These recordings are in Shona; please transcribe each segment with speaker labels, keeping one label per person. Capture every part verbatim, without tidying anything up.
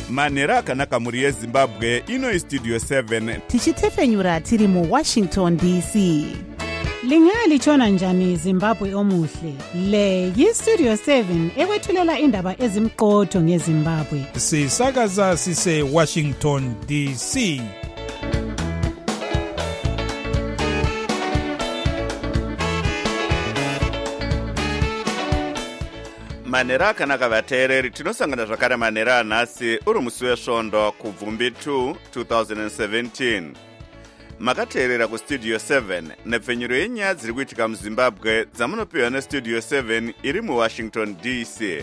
Speaker 1: manhero akanaka muri yezimbabwe. Ino istudio seven
Speaker 2: tichitefenyura tiri mu Washington D C.
Speaker 3: Lingalitshona njani Zimbabwe omuhle? Le yistudio seven ekwethulela indaba ezimqotho ngeZimbabwe.
Speaker 4: Sisakaza sise Washington D C.
Speaker 1: manhero akanaka vateereri, tinosangana zvakare manhero anhasi uri musi wesvondo kubvumbi two twenty seventeen. Makateerera kustudio seven nepfenyuro yenyaya dziri kuitika muZimbabwe dzamunopiwa nestudio seven iri muWashington D C.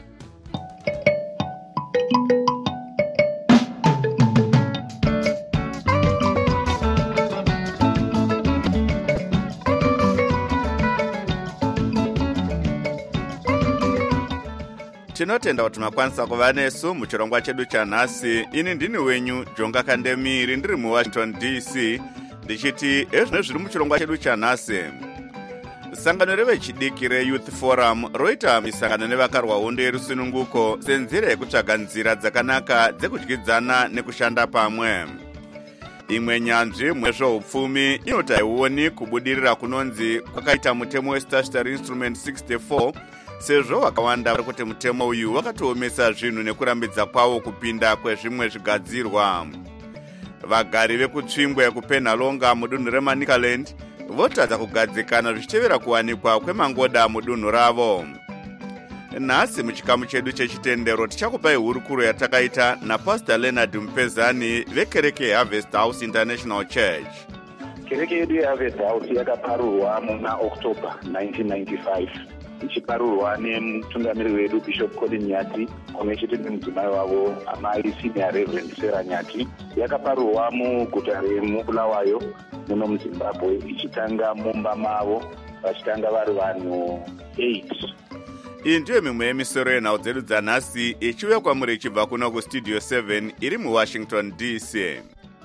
Speaker 1: Tinotenda kuti makwanisa kuva nesu muchirongwa chedu chanhasi. Ini ndini wenyu Jonga Kandemiri ndiri muWashington D C ndichiti ezvino zviri muchirongwa chedu chanhasi. Sangano revechidiki reYouth Forum roita misangano nevakarwa hondo yerusununguko senzira yekutsvaga nzira dzakanaka dzekudyidzana nekushanda pamwe. Imwe nyanzvi mwezvoupfumi inoti haioni kubudirira kunonzi kwakaita mutemo weStatutory Instrument sixty-four, sezvo wakawanda vari kuti mutemo uyu wakatoomesa zvinhu nekurambidza kwawo kupinda kwezvimwe zvigadzirwa. Vagari vekutsvingwe kuPenhalonga mudunhu reManicaland votadza kugadzikana zvichitevera kuwanikwa kwemangoda mudunhu ravo. Nhasi muchikamu chedu chechitendero tichakupai hurukuro yatakaita naPastor Leonard Mpezani vekereke yeHarvest House International Church.
Speaker 5: Kereke yedu yeHarvest House yakaparurwa muna October nineteen ninety-five. Ichiparurwa nemutungamiriri wedu Bishop Colin Nyati pamwe chete nemudzimai wavo amai Senior Reverend Sarah Nyati. Yakaparurwa muguta remuBulawayo muno muZimbabwe, ichitanga mumba mavo vachitanga vari vanhu eight.
Speaker 1: Iyi ndiyo mimwe yemisoro yenhau dzedu dzanhasi ichiuya kwamuri ichibva kuno kustudio seven iri muWashington D C.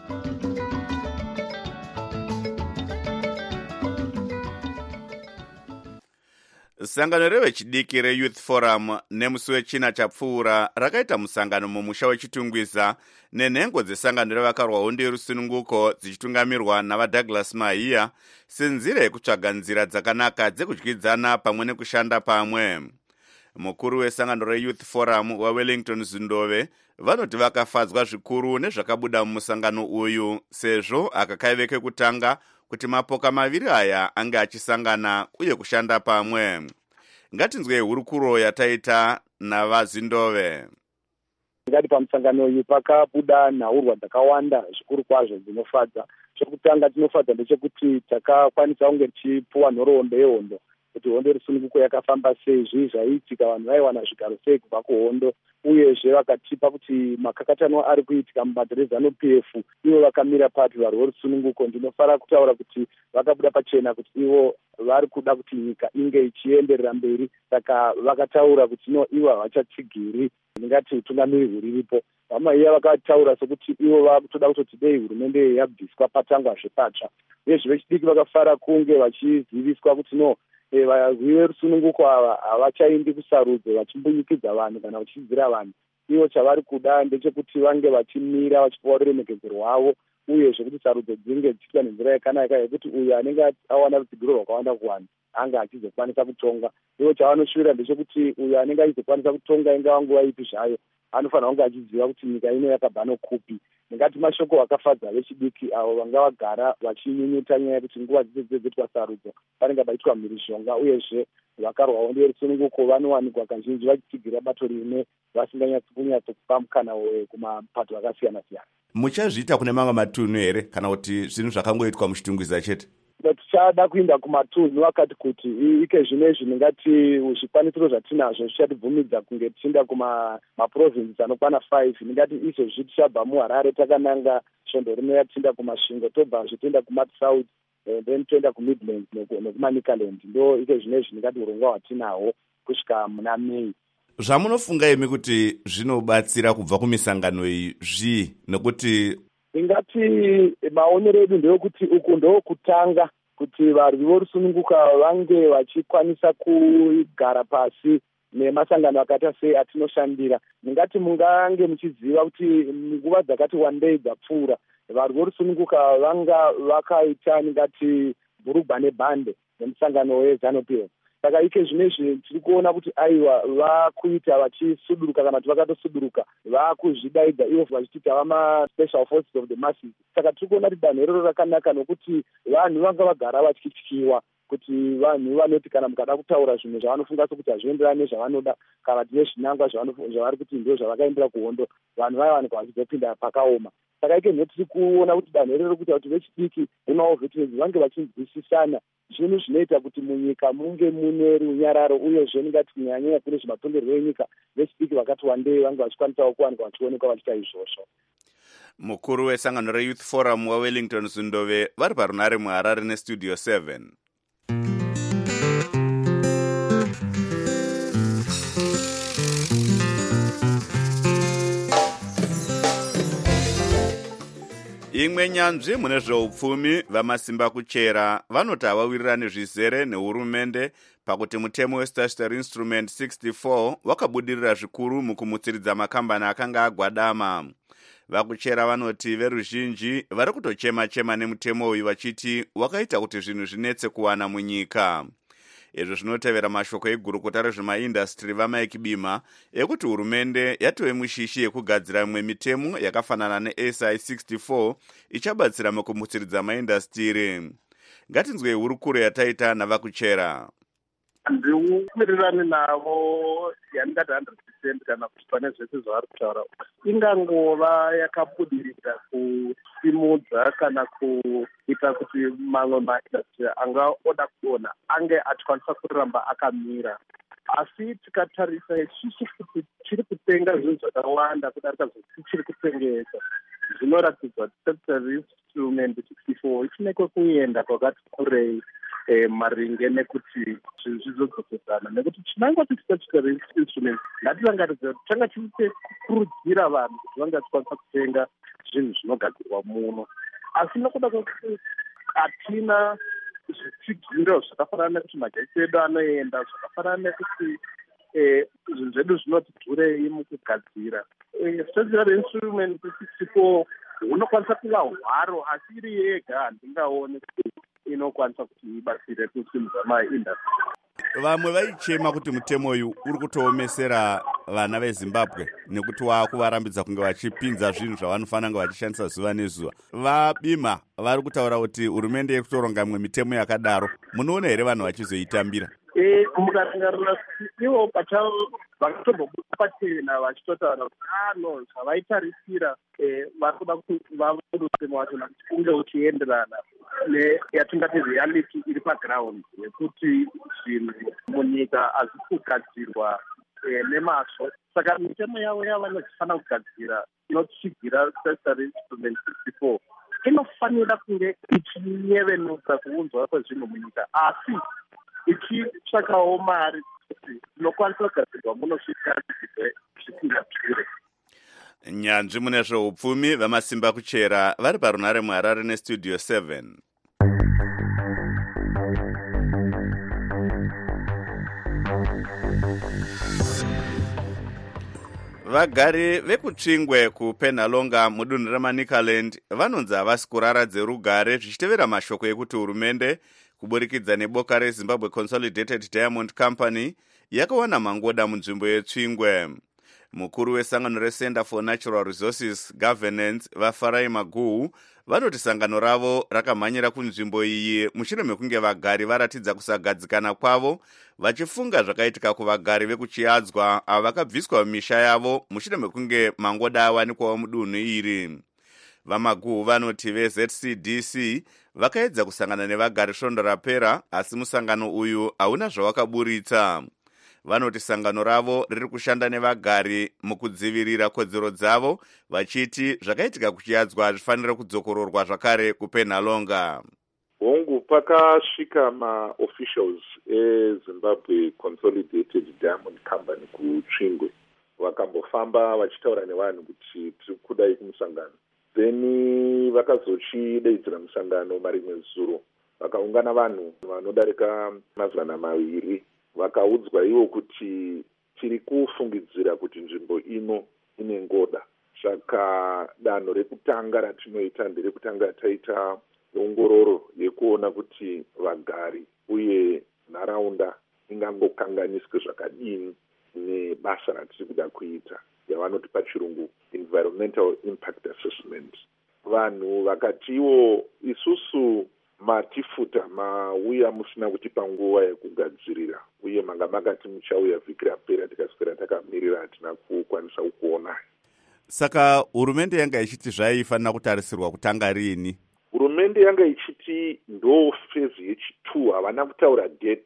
Speaker 1: Sangano revechidiki reYouth Forum nemusi wechina chapfuura rakaita musangano mumusha wechitungwiza nenhengo dzesangano revakarwa hondo yerusununguko dzichitungamirwa navaDouglas Mahiya senzira yekutsvaga nzira dzakanaka dzekudyidzana pamwe nekushanda pamwe. Mukuru wesangano reYouth Forum waWellington Zindove vanoti vakafadzwa zvikuru nezvakabuda mumusangano uyu, sezvo akakaive kekutanga kuti mapoka maviri aya ange achisangana uye kushanda pamwe. Ngatinzwe hurukuro yataita navaZindove.
Speaker 6: Ngati pamusangano uyu pakabuda nhaurwa dzakawanda zvikuru kwazvo dzinofadza. Chokutanga tinofadza ndechekuti takakwanisa kunge tichipuwa nhoroondo yehondo kuti hondo yerusununguko yakafamba sei, zvii zvaiitika, vanhu vaiwana zvigaro sei kubva kuhondo, uyezve vakatipa kuti makakatanwa ari kuitika mubato reZANU-P F ivo vakamira papi varwi verusununguko. Ndinofara kutaura kuti vakabuda pachena kuti ivo vari kuda kuti nyika inge ichienderera mberi, saka vakataura kuti no ivo havachatsigiri ndingati utungamiriri huriripo. Vamahiya vakataura sokuti ivo vakutoda kutoti dei hurumende yabviswa patangwa zvepatsva. Uyezve vechidiki vakafara kunge vachiziviswa kuti no varwi verusununguko ava havachaindi kusarudzo vachimbunyikidza vanhu kana vachidzidzira vanhu. Ivo chavari kuda ndechekuti vange vachimira vachipuwa ruremekedzo rwavo, uyezve kuti sarudzo dzinge dzichiitwa nenzira yakanaka yekuti uyo anenge awana rutsigiro rwakawanda kuvanhu anga achizokwanisa kutonga. Ivo chavanoshuvira ndechekuti uyo anenge achizokwanisa kutonga ingava nguva ipi zvayo anofanira kunge achiziva kuti nyika ino yakabva nokupi. Ndingati mashoko akafadza vechidiki avo vanga vagara vachinyunyuta nyaya yekuti nguva dzese dzedziitwa sarudzo panenge paitwa mhirizhonga, uyezve vakarwa hondo yerusununguko vanowanikwa kazhinji vachitsigira bato rimwe vasinganyatsi kunyatso kupa mukana kumapato akasiyana siyana.
Speaker 1: Muchazviita kune mamwe matunhu here kana kuti zvinhu zvakangoitwa muchitungwiza chete?
Speaker 6: Tichada kuinda kumatunhu vakati kuti ike zvino izvi ndingati zvikwanisiro zvatinazvo zvichatibvumidza kunge tichienda kumaprovinsi anokwana five. Ndingati izvozvi tichabva muHarare takananga svondo rimwe yatienda kumasvingo, tobva zvitoenda kuMatsouth, then toenda kuMidlands nekuManicaland. Ndo ike zvino izvi ndingati urongwa hwatinahwo kusvika muna Mei.
Speaker 1: Zvamunofunga imi kuti zvinobatsira kubva kumisangano iyi zvii? Nekuti
Speaker 6: ingati maonero edu ndeyokuti uku ndokutanga kuti varwi vorusununguka vange vachikwanisa kugara pasi nemasangano akaita sei atinoshandira. Ndingati mungange muchiziva kuti nguva dzakati wandei dzapfuura vanhu vorusununguka vanga vakaita ndingati bhurugwa nebhande nemusangano weZANU P F. Saka ike zvinezvi tiri kuona kuti aiwa vakuita vachisuduruka kana kuti vakatosuduruka vakuzvidaidza ivo vachiti vama special forces of the masses. Saka tiri kuona kuti danho iroro rakanaka nokuti vanhu vanga vagara vachityiwa kuti vanhu vanoti kana mukada kutaura zvinhu zvavanofunga sokuti hazvienderani nezvavanoda kana kuti nezvinangwa zvavari kuti ndo zvavakaendera kuhondo vanhu vaiwanikwa vachizopinda pakaoma. Saka ike nho tiri kuona kuti danho iroro kuita kuti vechidiki nemawo veterans vange vachinzwisisana zvinhu zvinoita kuti munyika munge mune runyararo uyezve ndingati kunyanyanya kune zvematongerwo enyika vechidiki vakati wandei vange vachikwanisawo kuwanikwa vachionekwa vachiita izvozvo.
Speaker 1: Mukuru wesangano reYouth Forum waWellington Zundove vari parunare muHarare neStudio seven. Imwe nyanzvi mune zveupfumi vamasimba kuchera vanoti havawirirani zvizere nehurumende pakuti mutemo weStatutory Instrument sixty-four wakabudirira zvikuru mukumutsiridza makambani akanga agwadama. Vakuchera vanoti veruzhinji vari kutochema-chema nemutemo uyu vachiti wakaita kuti zvinhu zvinetse kuwana munyika. Izvo zvinotevera mashoko egurukota rezvemaindastri vaMike Bima ekuti hurumende yatove mushishi yekugadzira imwe mitemo yakafanana neS I sixty-four ichabatsira mukumutsiridza maindastri. Ngatinzwei hurukuro yataita navakuchera.
Speaker 7: Ndikuwirirani navo yandingati one hundred percent kana kuti pane zvese zvavari kutaura ingangova yakabudirira kusimudza kana kuita kuti mamwe maindastri angaoda kuona ange achikwanisa kuramba akamira. Asi tikatarisa isusu kuti chiri kutenga zvinhu zvakawanda kudarika zvichiri kutengesa zvinoratidza kuti Statutory Instrument sixty-four ichinekwe kuenda kwakati kurei Eh, maringe nekuti zvizodzokesana nekuti chinangwa kuti Statutory Instrument ngatirangaridze kuti tanga tichikurudzira vanhu kuti vanga vachikwanisa kutenga zvinhu zvinogadzirwa muno, asi nokuda kwekuti hatina zvitsigiro zvakafanana nekuti magetsi edu anoenda zvakafanana nekuti zvinhu zvedu zvinoti dhurei mukugadzira. Statutory Instrument sixty-four unokwanisa kuva hwaro asi iri yega handingaone kuti inokwanisa kuti ibatsire kusimudza maindastri.
Speaker 1: Vamwe vaichema kuti mutemo uyu uri kutoomesera vana veZimbabwe nekuti waakuvarambidza kunge vachipinza zvinhu zvavanofanira kunge vachishandisa zuva nezuva. VaBima vari kutaura kuti hurumende yekutoronga imwe mitemo yakadaro. Munoona here vanhu vachizoitambira?
Speaker 7: Eh, mukarangarira ivo pachavo vakatombobuda pachena vachitotaura kuti ano zvavaitarisira vari kuda kuti vaudusemo wacho kuti unge uchienderana neyatingati reality iri paground yekuti zvinhu munyika hazisi kugadzirwa nemazvo. Saka mitemo yavo yavanozifana kugadzira inotsigira Statutory Instrument sixty-four inofanira kunge ichiyevenuka kuunzwa kwezvinhu munyika asi ichitsvakawo mari kuti inokwanisa kugadzirwa munosvika zvisingadhuri.
Speaker 1: Nyanzvi mune zveupfumi vamasimba kuchera vari parunare muHarare neStudio seven. Vagari vekutsvingwe kuPenhalonga mudunhu reManicaland vanonzi havasi kurara dzerugare zvichitevera mashoko ekuti hurumende kuburikidza neboka reZimbabwe Consolidated Diamond Company yakawana mangoda munzvimbo yetsvingwe. Mukuru wesangano reCenter for Natural Resources Governance vaFarai Maguhu vanoti sangano ravo rakamhanyira kunzvimbo iyi mushure mekunge vagari varatidza kusagadzikana kwavo vachifunga zvakaitika kuvagari vekuchiadzwa avo vakabviswa mumisha yavo mushure mekunge mangoda awanikwawo mudunhu iri. VaMaguhu vanoti veZ C D C vakaedza kusangana nevagari svondo rapera asi musangano uyu hauna zvawakaburitsa. Vanoti sangano ravo riri kushanda nevagari mukudzivirira kodzero dzavo vachiti zvakaitika kuchiadzwa zvifanira kudzokororwa zvakare kuPenhalonga.
Speaker 8: Hongu pakasvika ma-officials eZimbabwe Consolidated Diamond Company kutsvingwe vakambofamba vachitaura nevanhu kuti tiri kudai kumusangano. Then vakazochidaidzira musangano marimwe zuro vakaungana vanhu vanodarika mazana maviri vakaudzwa ivo kuti tiri kufungidzira kuti nzvimbo ino ine ngoda. Saka danho rekutanga ratinoita nderekutanga taita ongororo yekuona kuti vagari uye nharaunda ingangokanganiswe zvakadini nebasa ratiri kuda kuita yavanoti pachirungu environmental impact assessment. Vanhu vakatiwo isusu matifuta mauya musina kutipa nguva yekugadzirira uye manga makati muchauya vhiki rapera tikaswera takamirira hatina kukwanisa kukuonai.
Speaker 1: Saka hurumende yanga ichiti zvaifanira kutarisirwa kutanga rini?
Speaker 8: Hurumende yanga ichiti ndo fezi yechitu, havana kutaura date,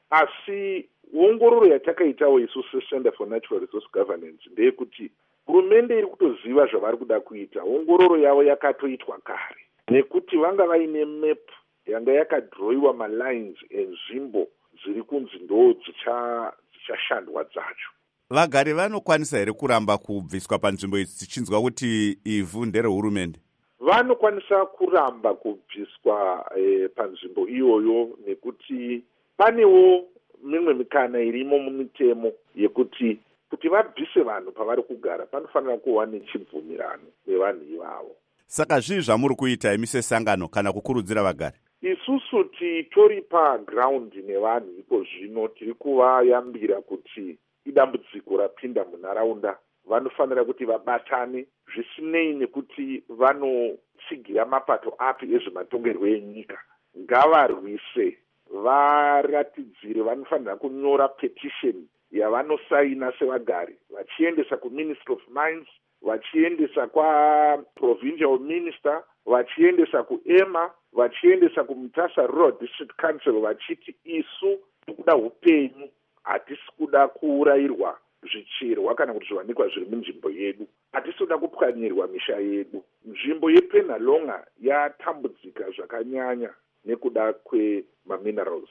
Speaker 8: asi ongororo yatakaitawo isusu Center for Natural Resource Governance ndeyekuti hurumende iri kutoziva zvavari kuda kuita. Ongororo yavo yakatoitwa kare nekuti vanga vaine map yanga yakadhiroiwa malines enzvimbo dziri kunzi ndo dzichashandwa dzacho.
Speaker 1: Vagari vanokwanisa here kuramba kubviswa panzvimbo idzi tichinzwa kuti ivhu nderehurumende?
Speaker 8: Vanokwanisa kuramba kubviswa eh, panzvimbo iyoyo nekuti panewo mimwe mikana irimo mumitemo yekuti kuti vabvise vanhu pavari kugara panofanira kuva nechibvumirano nevanhu ivavo.
Speaker 1: Saka zvii zvamuri kuita imi sesangano kana kukurudzira vagari?
Speaker 8: Isusu titori paground nevanhu ipo zvino tiri kuvayambira kuti idambudziko rapinda munharaunda vanofanira kuti vabatane zvisinei nekuti vanotsigira mapato api ezvematongerwo enyika. Ngavarwise, varatidzire, vanofanira kunyora petition yavanosaina sevagari vachiendesa kuMinistry of Mines, vachiendesa kwaProvincial Minister, vachiendesa kuEMA, vachiendesa kuMutasa Rural District Council vachiti isu tikuda upenyu, hatisi kuda kuurayirwa zvicherwa kana kuti zviwanikwa zviri munzvimbo yedu, hatisi kuda kupwanyirwa misha yedu. Nzvimbo yePenalonga yatambudzika zvakanyanya nekuda kwemaminerals.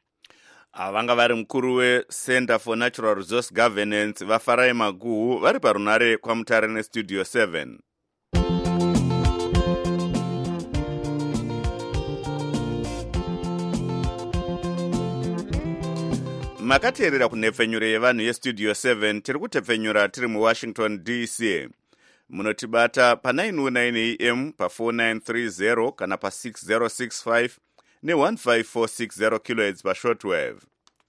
Speaker 1: Vanga vari mukuru weCenter for Natural Resource Governance vaFarai Maguhu vari parunare kwaMutare neStudio seven. Makateerera kunhepfenyuro yevanhu yeStudio seven tiri kutepfenyura tiri muWashington D C. Munotibata pa nine oh nine A M pa four nine three zero kana pa six zero six five ne one five four six zero kilohertz pa shortwave.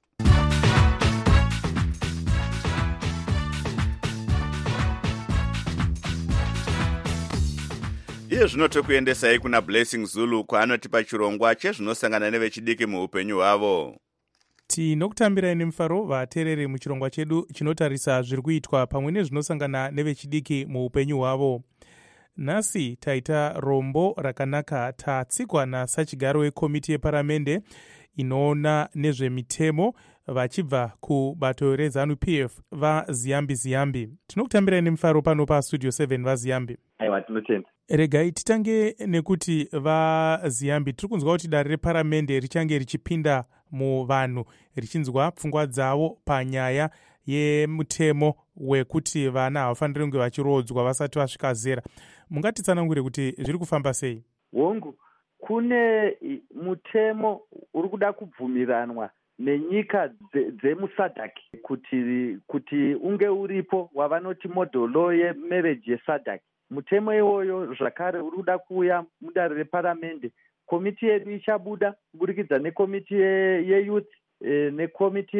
Speaker 1: Iye zvino tokuendesai kuna Blessing Zulu kwaanotipa chirongwa chezvinosangana nevechidiki muupenyu hwavo.
Speaker 4: Tinokutambirai nemufaro vateereri muchirongwa chedu chinotarisa zviri kuitwa pamwe nezvinosangana nevechidiki muupenyu hwavo. Nhasi taita rombo rakanaka tatsikwa nasachigaro wekomiti yeparamende inoona nezvemitemo vachibva kubato reZANU P F vaZiyambi Ziyambi. Tinokutambirai nemufaro pano paStudio seven vaZiyambi.
Speaker 9: Aiwa, tinotenda.
Speaker 4: Regai titange nekuti vaZiyambi tiri kunzwa kuti dare reparamende richange richipinda muvanhu richinzwa pfungwa dzavo panyaya yemutemo wekuti vana havafaniri kunge vachirodzwa vasati vasvika zera. Mungatitsanangure kuti zviri kufamba sei?
Speaker 9: Hongu, kune mutemo uri kuda kubvumiranwa nenyika dzemuSADC kuti kuti unge uripo wavanoti model law yemarriage yeSADC. Mutemo iwoyo zvakare uri kuda kuuya mudare reparamende. Komiti yedu ichabuda kuburikidza nekomiti yeyouth e, nekomiti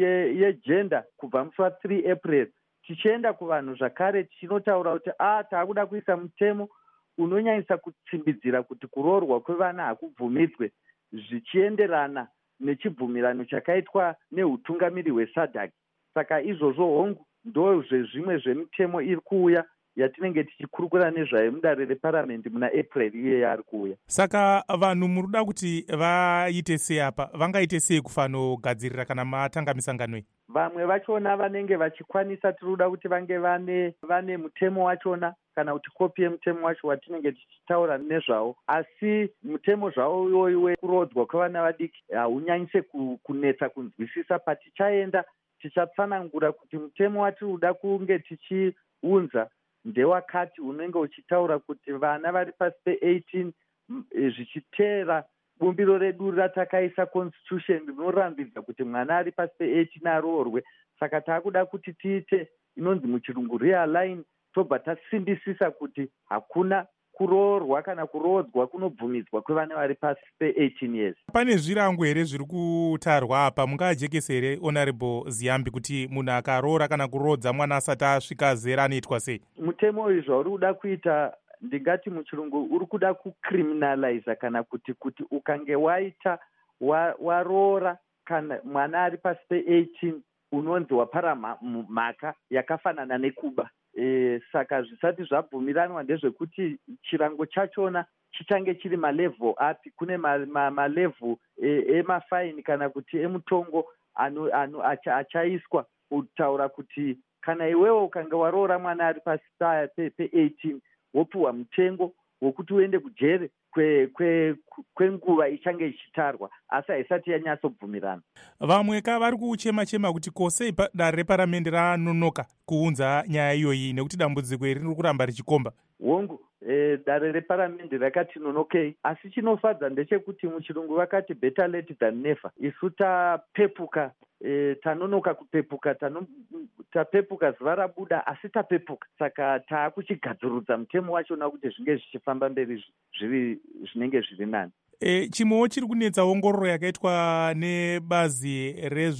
Speaker 9: yegender kubva musi wa three April. Tichienda kuvanhu zvakare tichinotaura kuti a taakuda kuisa mutemo unonyanyisa kutsimbidzira kuti kuroorwa kwevana hakubvumidzwe zvichienderana nechibvumirano chakaitwa neutungamiri hweSADC. Saka izvozvo hongu ndo zvezvimwe zvemitemo iri kuuya yatinenge tichikurukura nezvayo mudare reparamende muna April iye yaari kuuya.
Speaker 4: Saka vanhu muruda kuti vaite sei apa? Vangaite sei kufanogadzirira kana matanga misangano?
Speaker 9: Vamwe vachona vanenge vachikwanisa tiruda kuti vange vane vane mutemo wachona kana kuti kopi yemutemo wacho watinenge tichitaura nezvawo, asi mutemo zvawo iwoyo wekurodzwa kwevana vadiki haunyanyise kunetsa kunzwisisa. Patichaenda tichatsanangura kuti mutemo watinoda kunge tichiunza ndewakati unenge uchitaura kuti vana vari pasi pe eighteen zvichiteera bumbiro redu ratakaisa constitution rinorambidza kuti mwana ari pasi pe-eighteen aroorwe. Saka taakuda kuti tiite inonzi muchirungu realign, tobva tasimbisisa kuti hakuna kuroorwa kana kurodzwa kunobvumidzwa kwevana vari pasi pe-eighteen years.
Speaker 4: Pane zvirango here zviri kutarwa apa, mungajekese here Honorable Ziyambi, kuti munhu akaroora kana kurodza mwana asati asvika zera anoitwa sei?
Speaker 9: Mutemo uyu zvauri kuda kuita, ndingati muchirungu uri kuda kucriminaliza, kana kuti kuti ukange waita waroora wa kana mwana ari pasi pe-eighteen unonzi wapara mhaka yakafanana nekuba. E, saka zvisati zvabvumiranwa ndezvekuti chirango chachona chichange chiri malevel api. Kune malevel emafaini ma kana kuti emutongo anu, anu, acha, achaiswa kutaura kuti kana iwewo ukanga waroora mwana ari pasi pe-eighteen wopiwa mutengo wokuti uende kujere kwenguva kwe, kwe ichange ichitarwa, asi haisati yanyatsobvumirana.
Speaker 4: Vamwe ka vari kuchema-chema kuti kosei dare reparamende ranonoka kuunza nyaya iyoyi nekuti dambudziko iri riri kuramba richikomba.
Speaker 9: Hongu, e, dare reparamende rakati nonokei, asi chinofadza ndechekuti muchirungu vakati better late than never. Isu tapepuka, e, tanonoka kupepuka, tano, tapepuka zuva rabuda, asi tapepuka. Saka taakuchigadzirudza mutemo wachona kuti zvinge zvichifamba mberi zviri zvinenge zviri nani.
Speaker 4: E, chimwewo chiri kunetsa ongororo yakaitwa nebazi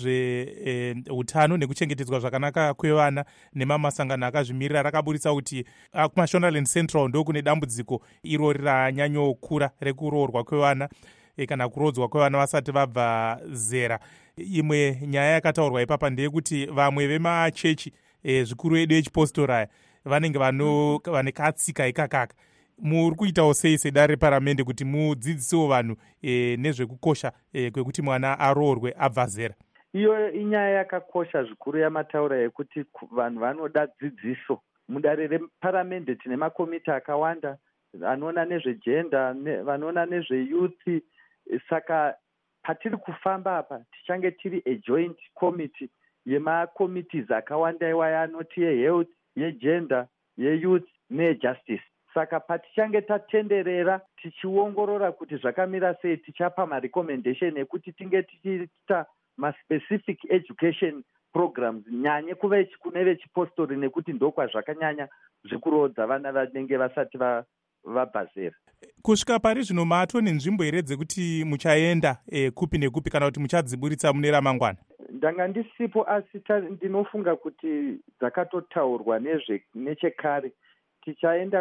Speaker 4: rezveutano e, nekuchengetedzwa zvakanaka kwevana nemamasangano akazvimirira rakaburitsa kuti kuMashonaland Central ndo kune dambudziko irori ranyanyokura rekuroorwa kwevana e, kana kurodzwa kwevana vasati vabva zera. Imwe nyaya yakataurwa ipapa ndeyekuti vamwe vemachechi e, zvikuru edu echipostoraya vanenge vane katsika ikakaka. Muri kuitawo sei sedare reparamende kuti mudzidzisewo vanhu e, nezvekukosha e, kwekuti mwana aroorwe abva zera?
Speaker 9: Iyo inyaya yakakosha zvikuru yamataura yekuti vanhu vanoda dzidziso. Mudare reparamende tine makomiti akawanda anoona nezvejenda, ne, vanoona nezveyuthi. Saka patiri kufamba apa tichange tiri ejoint committee yemakomitis akawanda iwaya anoti yehealth, yegender, yeyouth neyejustice. Saka patichange tatenderera tichiongorora kuti zvakamira sei, tichapa marecommendation ekuti tinge tichiita maspecific education programs nyanye kuve kune vechipostori, nekuti ndokwa zvakanyanya zvekurodza vana vanenge vasati vabva zera.
Speaker 4: Kusvika pari zvino mato nenzvimbo here dzekuti muchaenda e, kupi nekupi kana kuti muchadziburitsa mune ramangwana?
Speaker 9: Ndanga ndisipo, asi ndinofunga kuti dzakatotaurwa nezve nechekare. Tichaenda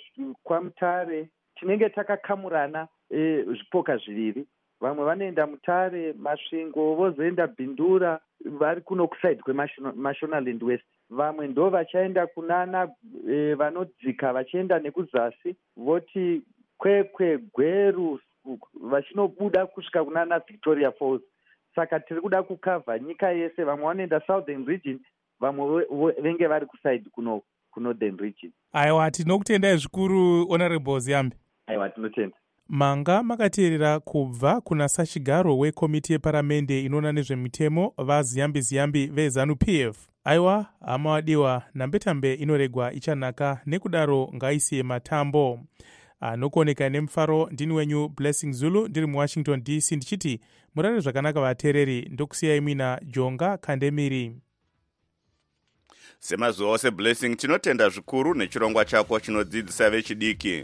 Speaker 9: kwaMutare, tinenge takakamurana e, zvipoka zviviri. Vamwe vanoenda Mutare, Masvingo, vozoenda Bhindura, vari kuno kusaidi kweMashonaland West. Vamwe ndo vachaenda kunana e, vanodzika vachienda nekuzasi, voti Kwekwe, Gweru, vachinobuda kusvika kunana Victoria Falls. Saka tiri kuda kukavha nyika yese. Vamwe vanoenda Southern Region, vamwe venge vari kusaidi kuno kunorthern region.
Speaker 4: Aiwa, tinokutendai zvikuru Honorable Ziyambi.
Speaker 9: Aiwa, tinotenda.
Speaker 4: Manga makateerera kubva kuna sachigaro wekomiti yeparamende inoona nezvemitemo vaZiyambi Ziyambi veZanu P F. Aiwa, hama wadiwa, nambetambe inoregwa ichanaka, nekudaro ngaisiye matambo. Anokuoneka nemufaro ndini wenyu Blessing Zulu, ndiri muWashington D C, ndichiti murare zvakanaka vateereri, ndokusiyai mwina Jonga Kandemiri.
Speaker 1: Semazuva ose Blessing, tinotenda zvikuru nechirongwa chako chinodzidzisa vechidiki.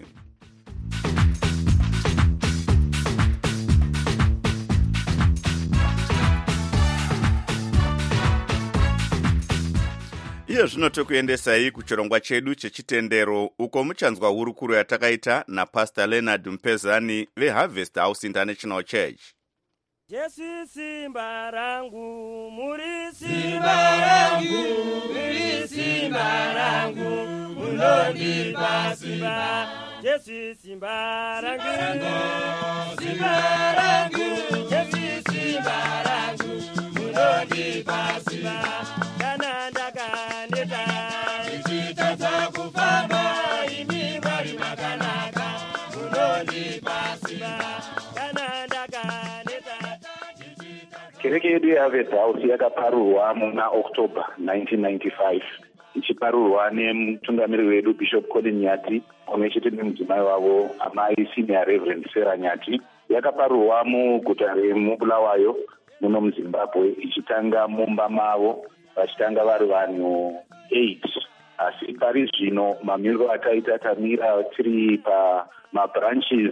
Speaker 1: Iyo zvino tokuendesai kuchirongwa chedu chechitendero, uko muchanzwa hurukuro yatakaita naPastor Leonard Mpezani veHarvest House International Church.
Speaker 10: Jesu simba rangu, muri simba rangu, muri simba rangu, munonipa simba. Jesu simba rangu, simba rangu, Jesu simba rangu, munonipa simba. Kananda kaneta, ichitata kufamba, imi mwari makanaka, munonipa simba. Kananda kaneta.
Speaker 5: Kereke yedu yeHarvest House yakaparurwa muna October nineteen ninety-five. Ichiparurwa nemutungamiri wedu Bishop Colin Nyati, pamwe chete nemudzimai wavo amai Senior Reverend Sarah Nyati, yakaparurwa muguta remubulawayo muno muzimbabwe, ichitanga mumba mavo vachitanga vari vanhu eight. Asi pari zvino mamiriro ataita tamira tiri pamabranches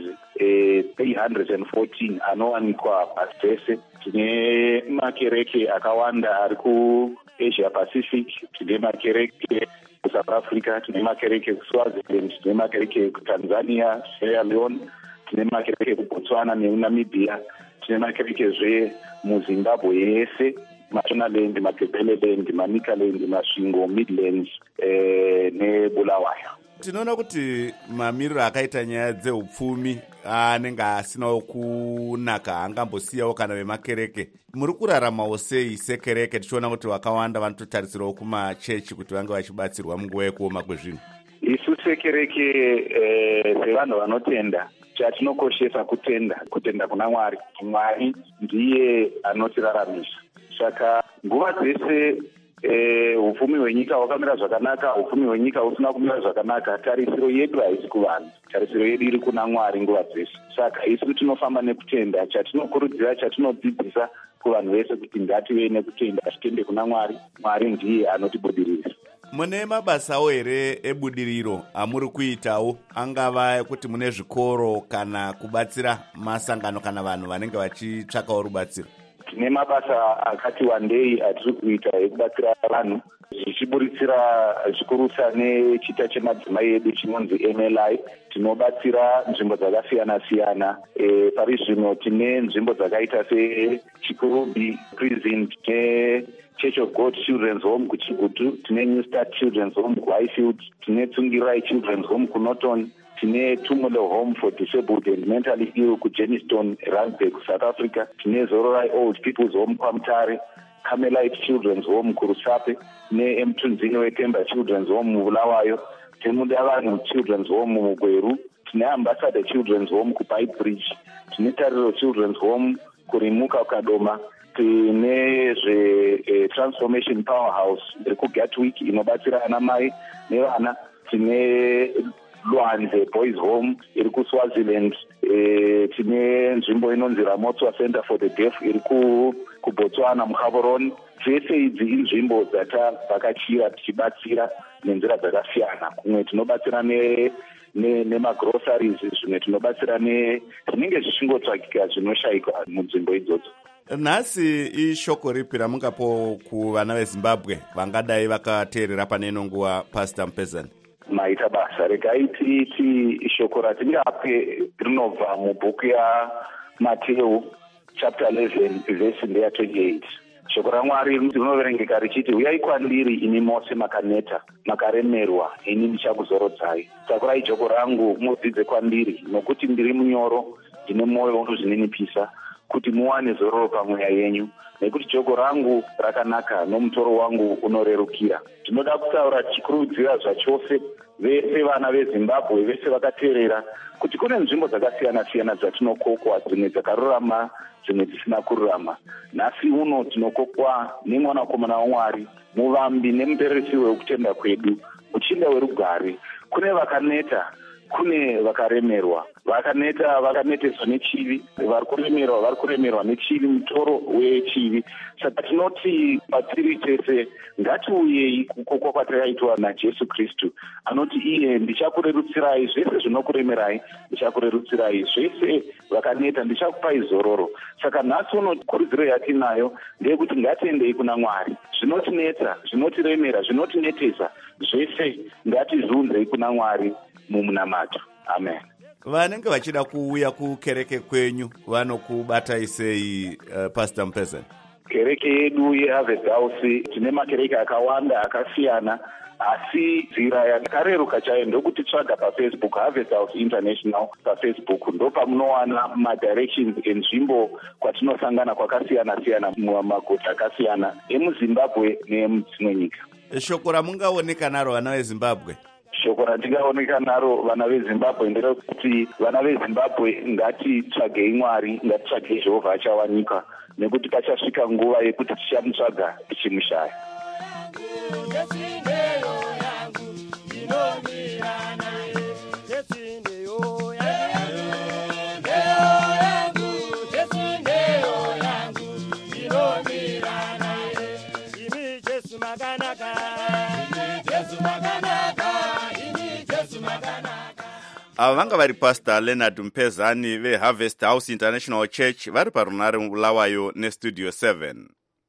Speaker 5: three hundred fourteen anowanikwa pasi pese. Tine makereke akawanda ari kuAsia Pacific, tine makereke kuSouth Africa, tine makereke kuSwaziland, tine makereke kuTanzania, Sierra Leone, tine makereke kuBotswana neNamibia, tine makerekezve muZimbabwe yese, Mashonaland, Matabeleland, Manicaland, Masvingo, Midlands eh, neBulawayo.
Speaker 1: Tinoona kuti mamiriro akaita nyaya dzeupfumi anenge asinawo kunaka, angambosiyawo kana vemakereke. Muri kuraramawo sei sekereke, tichiona kuti vakawanda vanototarisirawo kumachechi kuti vange vachibatsirwa munguva yekuoma kwezvinhu?
Speaker 5: Isu sekereke eh, sevanhu vanotenda, chatinokoshesa kutenda, kutenda kuna Mwari. Mwari ndiye anotiraramisa. Saka nguva dzese Eh, upfumi hwenyika hwakamira zvakanaka, upfumi hwenyika husina kumira zvakanaka, tarisiro yedu haisi kuvanhu, tarisiro yedu iri kuna Mwari nguva dzese. Saka isu tinofamba nekutenda, chatinokurudzira, chatinodzidzisa kuvanhu vese kuti ngative nekutenda, titende kuna Mwari. Mwari ndiye anotibudirira.
Speaker 1: Mune mabasawo here ebudiriro amuri kuitawo, angava kuti mune zvikoro kana kubatsira masangano kana vanhu vanenge vachitsvakawo rubatsiro?
Speaker 5: Tine mabasa akati wandei atiri kuita ekubatsira vanhu, zvichiburitsira zvikurusa nechita chemadzimai edu chinonzi M L I. Tinobatsira nzvimbo dzakasiyana siyana. E, pari zvino tine nzvimbo dzakaita seChikurubi Prison, tine Church of God Children's Home kuChigutu, tine New Start Children's Home kuHighfield, tine Tsungirai Children's Home kuNorton, tine Tumulo Home for Disabled and Mentally Ill kuJenniston, Randburg, South Africa, tine Zororai Old People's Home kwaMutare, Carmelite Children's Home kuRusape, ne Emtunzini weTemba Children's Home muBulawayo, tine Vanhu Children's Home muGweru, tine Ambassador Children's Home kuPipe Bridge, tine Tariro Children's Home kurimuka uKadoma, tine zve eh, Transformation Powerhouse iri kuGatwick inobatsira ana mai nevana, tine Lwanze Boys Home iri kuSwaziland, e, tine nzvimbo inonzi Ramotswa Center for the Deaf iri kuBotswana muGaborone. Dzese idzi inzvimbo dzatabvakachira tichibatsira nenzira dzakasiyana. Kumwe tinobatsira ne nemagroceries, zvimwe tinobatsira ne zvinenge zvichingotsvakika zvinoshayikwa munzvimbo idzodzo.
Speaker 1: Nhasi ishoko ripi ramungapo kuvana veZimbabwe vangadai vakateerera pane ino nguva, Pastor Mpezani?
Speaker 5: Maita basa regai titi shoko ratingape rinobva mubhuku yaMateo chapter eleven verse ndeya twenty-eight. Shoko raMwari rinoverengeka richiti, uyai kwandiri imi mose makaneta makaremerwa, ini ndichakuzorodzai. Takurai joko rangu mudzidze kwandiri, nokuti ndiri munyoro, ndine mwoyo unozvininipisa, kuti muwane zororo pamweya yenyu, nekuti joko rangu rakanaka nomutoro wangu unorerukira. Tinoda kutaura tichikurudzira zvachose vese vana veZimbabwe, vese vakateerera, kuti kune nzvimbo dzakasiyana siyana dzatinokokwa, dzimwe dzakarurama, dzimwe dzisina kururama. Nhasi uno tinokokwa nemwanakomana waMwari, muvambi nemuperesi wekutenda kwedu, muchinda werugare. Kune vakaneta, kune vakaremerwa. Vakaneta vakaneteswa nechivi, vari kuremerwa vari kuremerwa nechivi, mutoro wechivi. Saka tinoti patiri tese ngatiuyei kukokwa kwatakaitwa naJesu Kristu, anoti iye ndichakurerutsirai zvese zvinokuremerai, ndichakurerutsirai zvese vakaneta, ndichakupai zororo. Saka nhasi uno kurudziro yatinayo ndeyekuti ngatiendei kuna Mwari. Zvinotinetsa, zvinotiremera, zvinotinetesa, zvese ngatizunzei kuna Mwari mumunamato. Amen.
Speaker 1: Vanenge vachida kuuya kukereke kwenyu vanokubatai sei, uh, Pastor Mpezani?
Speaker 5: Kereke yedu yeHarvest House tine makereke akawanda akasiyana, asi nzira yakareruka chayo ndokuti tsvaga paFacebook, Harvest House International paFacebook, ndo pamunowana madirections enzvimbo kwatinosangana kwakasiyana siyana mumaguta akasiyana emuZimbabwe neemudzimwe nyika.
Speaker 1: Shoko ramungaoneka naro vana veZimbabwe?
Speaker 5: Shoko ratingaoneka naro vana veZimbabwe nderekuti vana veZimbabwe ngatitsvagei Mwari, ngatitsvagei Jehovha achawanika, nekuti pachasvika nguva yekuti tichamutsvaga tichimushaya.
Speaker 1: ava vanga vari pastor Leonard Mpezani veHarvest House International Church vari parunare mubulawayo nestudio seven.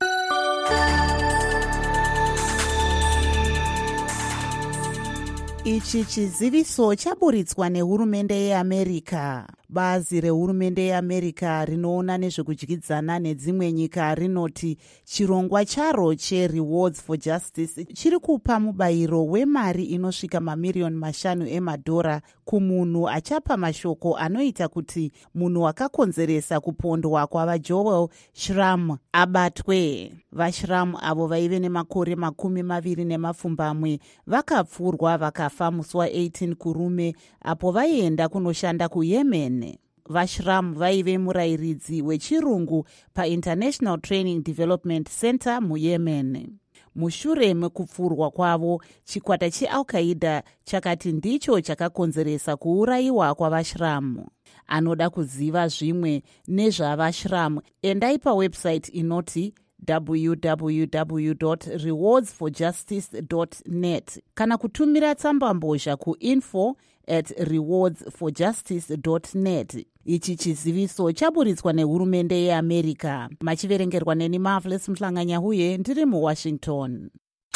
Speaker 2: Ichi chiziviso chaburitswa nehurumende yeAmerica. Bazi rehurumende yeAmerica rinoona nezvekudyidzana nedzimwe nyika rinoti chirongwa charo cheRewards for Justice chiri kupa mubayiro wemari inosvika mamiriyoni mashanu emadhora kumunhu achapa mashoko anoita kuti munhu akakonzeresa kupondwa kwavaJoel Schramm abatwe. VaSchramm avo vaive nemakore makumi maviri nemapfumbamwe vakapfurwa vakafa musi wa18 kurume apo vaienda kunoshanda kuYemen. VaSchramm vaive murayiridzi wechirungu paInternational Training Development Center muYemen. Mushure mekupfurwa kwavo, chikwata cheAl-Qaeda chakati ndicho chakakonzeresa kuurayiwa kwavaSchramm. Anoda kuziva zvimwe nezvavaSchramm, endai pawebsite inoti w w w dot rewards for justice dot net kana kutumira tsambambozha kuinfo at rewards for justice dot net. Ichi chiziviso chaburitswa nehurumende yeAmerica. Machiverengerwa neni Marvelous Mhlanganya huye ndiri muWashington.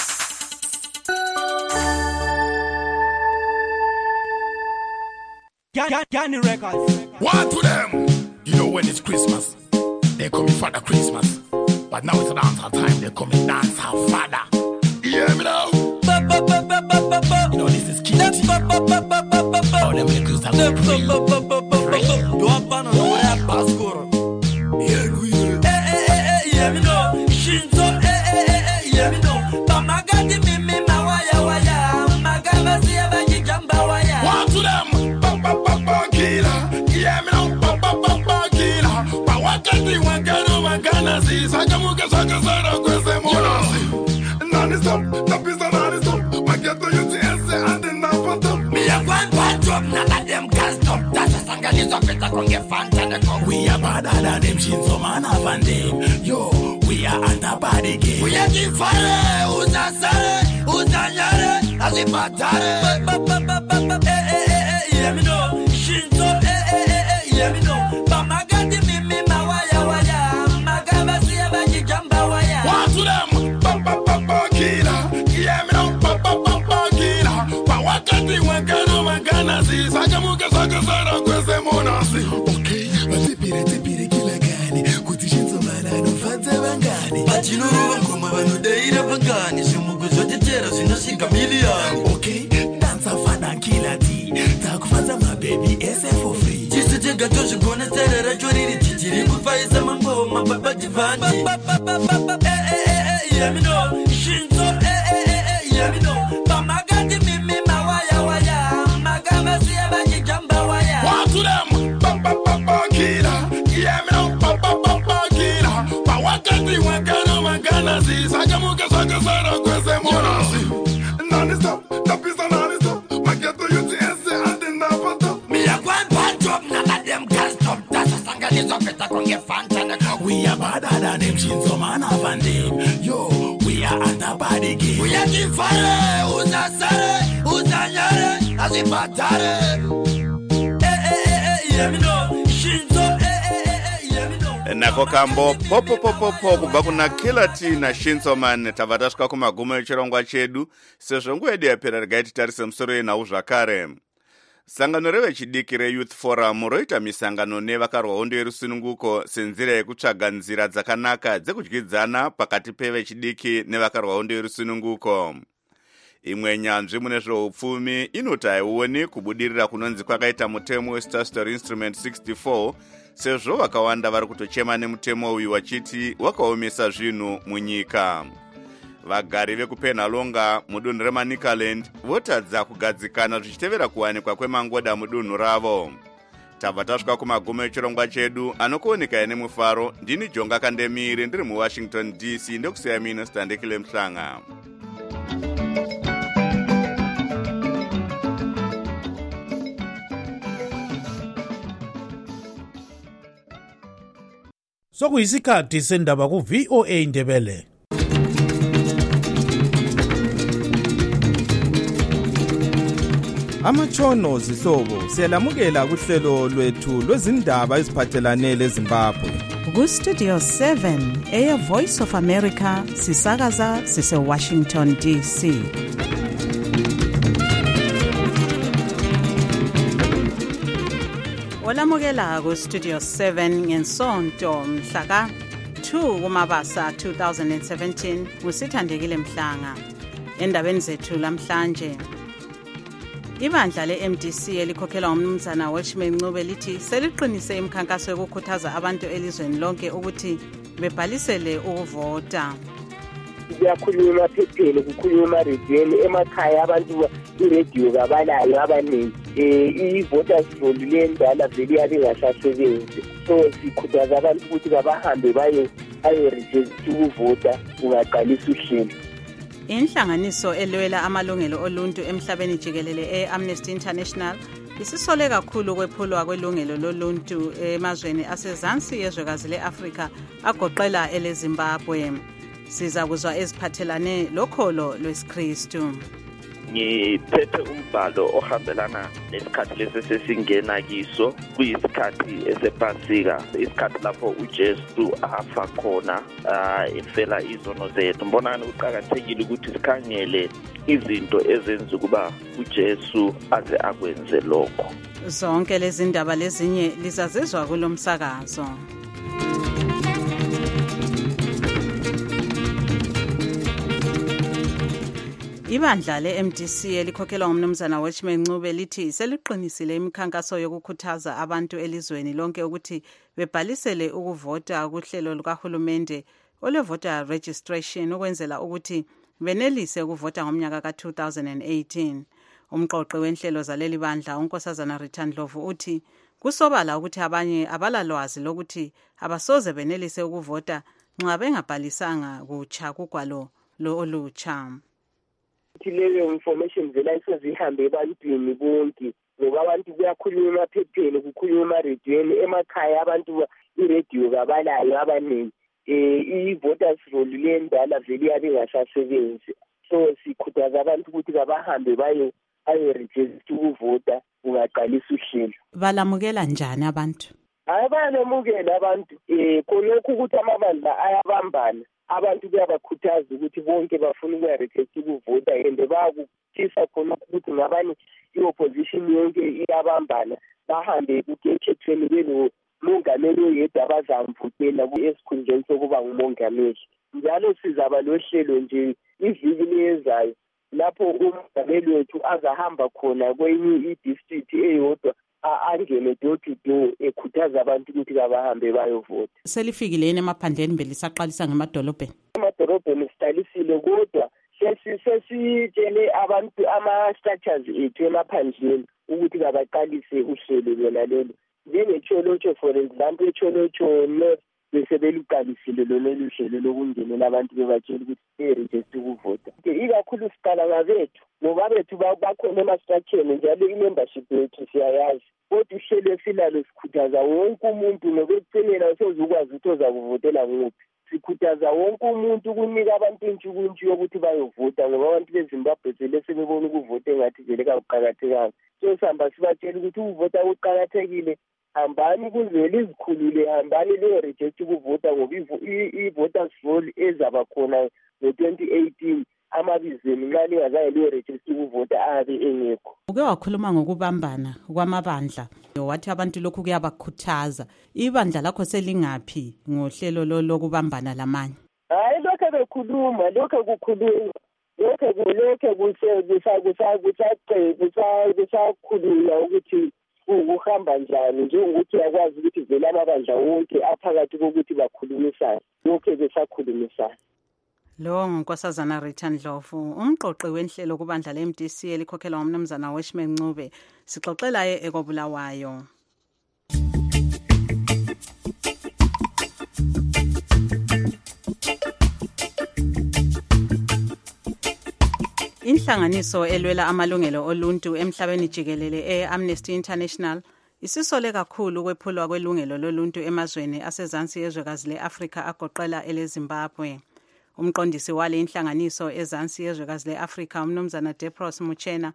Speaker 10: Gani Records.
Speaker 11: What to them? You know when it's Christmas, they call me Father Christmas. But now it's dancehall time, they call me Dancehall Father. You hear me now? You know this is King T. Oh, them niggas that will pray.
Speaker 10: Do a banana no rap passport.
Speaker 11: Yeah, we do.
Speaker 10: Eh eh eh eh, yeah me know. Shinzo eh eh eh eh, yeah me know. Bamaga di mi mi ma waya waya. Maga masi abaji jamba waya.
Speaker 11: What to them? Ba ba ba ba killer. Yeah me know. Ba ba ba ba killer. Ba wakati wakano wakana si. Sakamuka saka sara kwese monasi. Nani stop, tapisa nani stop. Mageto yuti ese andi na pato.
Speaker 10: Me a one one drop, none of them can stop. That's a sanganizo peta konge fanta de kong.
Speaker 11: We are better than them Shinzo man of and them. Yo, we are at a body game.
Speaker 10: We are kifare, uza sare, uza nyare, azipatare. Ba ba ba ba ba, eh eh eh eh, yeah me know. Shinzo, eh eh eh eh, yeah me know. Bamaga di mi mi ma waya waya. Maga basi abaji jamba waya.
Speaker 11: What to them? Ba ba ba ba killer. Yeah me know. Ba ba ba ba killer. Ba wakati wakano wakana si. Sakamuka saka sara kwese monasi. Okay, matipire tipire kila gani. Kuti Shinzo mana no fanta bangani.
Speaker 10: Bachinuru ngoma banodeira bangani. Simugu zote tera sinashika milioni.
Speaker 11: Okay, dansa fana kila ti. Takufanta my baby ese for free.
Speaker 10: Jisi gato shigona terera choriri chichiri kufaisa mambo mababa divani. Ba ba ba ba ba, eh eh eh eh, yeah me know. Shinzo, eh eh eh eh, yeah me know. Bamaga di mi mi ma waya waya. Maga masi abaji jamba waya.
Speaker 11: What to them? Ba ba ba ba killer. Yeah me know. Ba ba ba ba killer. Ba wakati wakano wakana si. Sakamuka saka sara kwese monasi. Nani stop, tapisa nani stop. Mageto yuti ese andi na pato.
Speaker 10: Me a one one drop, none of them can stop. That's a sanganizo peta konge fanta de kong.
Speaker 11: We are better than them Shinzo man of and them. Yo, we are at a body game.
Speaker 10: We are kifare, uza sare, uza nyare, azipatare. Eh eh eh eh, yeah me know. Shinzo, eh eh eh eh, yeah me know.
Speaker 1: nako kambo popo popo popo kubva kuna Kilati na Shinzo Man. Tabva tasvika kumagumo echirongwa chedu, sezvo nguva yedu yapera regai titarise musoro yenhau zvakare. Sangano revechidiki reYouth Forum roita misangano nevakarwa hondo yerusununguko senzira yekutsvaga nzira dzakanaka dzekudyidzana pakati pevechidiki nevakarwa hondo yerusununguko. Imwe nyanzvi mune zveupfumi inoti haioni kubudirira kunonzi kwakaita mutemo weStatutory Instrument sixty-four, sezvo vakawanda vari kutochema nemutemo uyu vachiti wakaomesa zvinhu munyika. Vagari vekuPenhalonga mudunhu reManicaland votadza kugadzikana zvichitevera kuwanikwa kwemangoda mudunhu ravo. Tabva tasvika kumagumo echirongwa chedu, anokuoneka nemufaro. Ndini Jonga Kandemiri ndiri muWashington D C, ndokusiya mino Standekile Mhlanga.
Speaker 12: Sokuyisikhathi sendaba ku V O A Ndebele.
Speaker 13: Amatshono zihlobo siyalamukela kuhlelo lwethu lwezindaba eziphathelane leZimbabwe.
Speaker 2: Ku-Studio seven, Air Voice of America, sisakaza sise-Washington D C. Olamukela ku-Studio seven ngensonto mhla ka two kuMabasa two thousand seventeen, ngusithandekile Mhlanga. Endabeni zethu lamhlanje, ibandla le-M D C elikhokhelwa ngumnumzana Welshman Ncube lithi seliqinise imikhankaso yokukhuthaza abantu elizweni lonke ukuthi bebhalisele ukuvota.
Speaker 14: Kuyakhulunywa phepheni, kukhulunywa emadiyweni, emakhaya abantu iredio kabalayo abaningi. I-voters roll lendala vele iyabe ingasasebenzi, so sikhuthaza abantu ukuthi kabahambe baye bayorejista ukuvota ungaqalisa uhlelo.
Speaker 2: Inhlanganiso elwela amalungelo oluntu emhlabeni jikelele e-Amnesty International isisole kakhulu kwephulwa kwelungelo loluntu emazweni asezansi yezwekazi le-Afrika agoqela eleZimbabwe. Siza kuzwa eziphathelane lokholo lwesikristu.
Speaker 15: Ngiphethe umbhalo ohambelana nesikhathi lesi sesingena kiso, kuyisikhathi esepasika, isikhathi lapho uJesu afa khona efela izono zethu. Mbonani uqhakathekile ukuthi sikhangele izinto ezenza ukuba uJesu aze akwenze lokho.
Speaker 2: Zonke lezi ndaba lezinye lizazizwa kulomsakazo. Ibandla le-M D C elikhokhelwa ngumnumzana Welshman Ncube lithi seliqinisile imikhankaso yokukhuthaza abantu elizweni lonke ukuthi bebhalisele ukuvota kuhlelo lukahulumende ole-voter registration ukwenzela ukuthi benelise ukuvota ngomnyaka ka two thousand eighteen. Umqoqi wenhlelo zaleli bandla uNkosazana Rita Ndlovu uthi kusobala ukuthi abanye abalalwazi lokuthi abasoze benelise ukuvota nxa bengabhalisanga kutsha kugwalo lo olutsha.
Speaker 14: Leyo information vela isezihambe ebantwini bonke, ngoba abantu kuyakhulunywa emaphepheni, kukhulunywa emadiyweni, emakhaya abantu iredio kabalayo abaningi. I-voters roll lendala vele iyabe ingasasebenzi, so sikhuthaza abantu ukuthi kabahambe baye bayorejista ukuvota ungaqalisa uhlelo.
Speaker 2: Balamukela njani abantu?
Speaker 14: Hayi, balamukela abantu um khonokho ukuthi amabandla ayabambana. Abantu kuyabakhuthaza ukuthi bonke bafuna ukuyarejista ukuvota, and bayakuthisa khona ukuthi ngabani i-opposition yonke iyabambana, bahambe kukhethweni belo mongameli oyedwa abazamvotela esikhundleni sokuba ngumongameli. Njalo sizaba lohlelo nje iviki lezayo lapho umongameli wethu azahamba khona kwenye i-district eyodwa angene door to door ekhuthaza abantu ukuthi kabahambe bayovota.
Speaker 2: Selifikile emaphandleni belisaqalisa ngemadolobheni?
Speaker 14: Emadolobheni siqalisile, kodwa sesitshele abantu ama-structures ethu emaphandleni ukuthi kabaqalise uhlelo lona lelo. Njengecholotsho for example, echolotsho north besebeluqalisile lona uhlelo lokungenela abantu bebatshela ukuthi berejiste ukuvota. Ikakhulu siqala ngabethu, ngoba bethu bakhona ema-structureni, njalo i-membership yethu siyayazi. Kodwa uhlelo esilalo sikhuthaza wonke umuntu, nokekucinela usezukwazi ukuthi oza kuvotela nguphi. Sikhuthaza wonke umuntu ukunika abantu intshukuntshu yokuthi bayovota, ngoba abantu beZimbabwe vele sebebona ukuvota engathi vele kakuqakathekanga. So sihamba sibatshela ukuthi ukuvota kuqakathekile, hambani kuzele izikhulule, hambani leyorejista ukuvota, ngoba i-voters roll ezaba khona ngo-twenty eighteen amabizweni nxa lingazange liyorejista ukuvota abe engekho.
Speaker 2: Uke wakhuluma ngokubambana kwamabandla, wathi abantu lokhu kuyabakhuthaza. Ibandla lakho selingaphi ngohlelo lokubambana lamanye?
Speaker 14: Hayi, lokho bekhuluma, lokho kukhulunywa, lokho kusakhulunywa ukuthi ukuhamba njani, njengokuthi uyakwazi ukuthi vele amabandla wonke aphakathi kokuthi bakhulumisane, lokho besakhulumisana.
Speaker 2: Lo nguNkosazana Rita Ndlovu, umqoqi wenhlelo kubandla le-M D C elikhokhelwa ngumnumzana Welshman Ncube. Sixoxela ye ekobulawayo. Inhlanganiso elwela amalungelo oluntu emhlabeni jikelele e-Amnesty International isisole kakhulu kwephulwa kwelungelo loluntu emazweni asezansi yezwekazi le-Afrika agoqela eleZimbabwe. Umqondisi wale inhlanganiso ezansi yezwekazi le-Afrika umnumzana Depros Muchena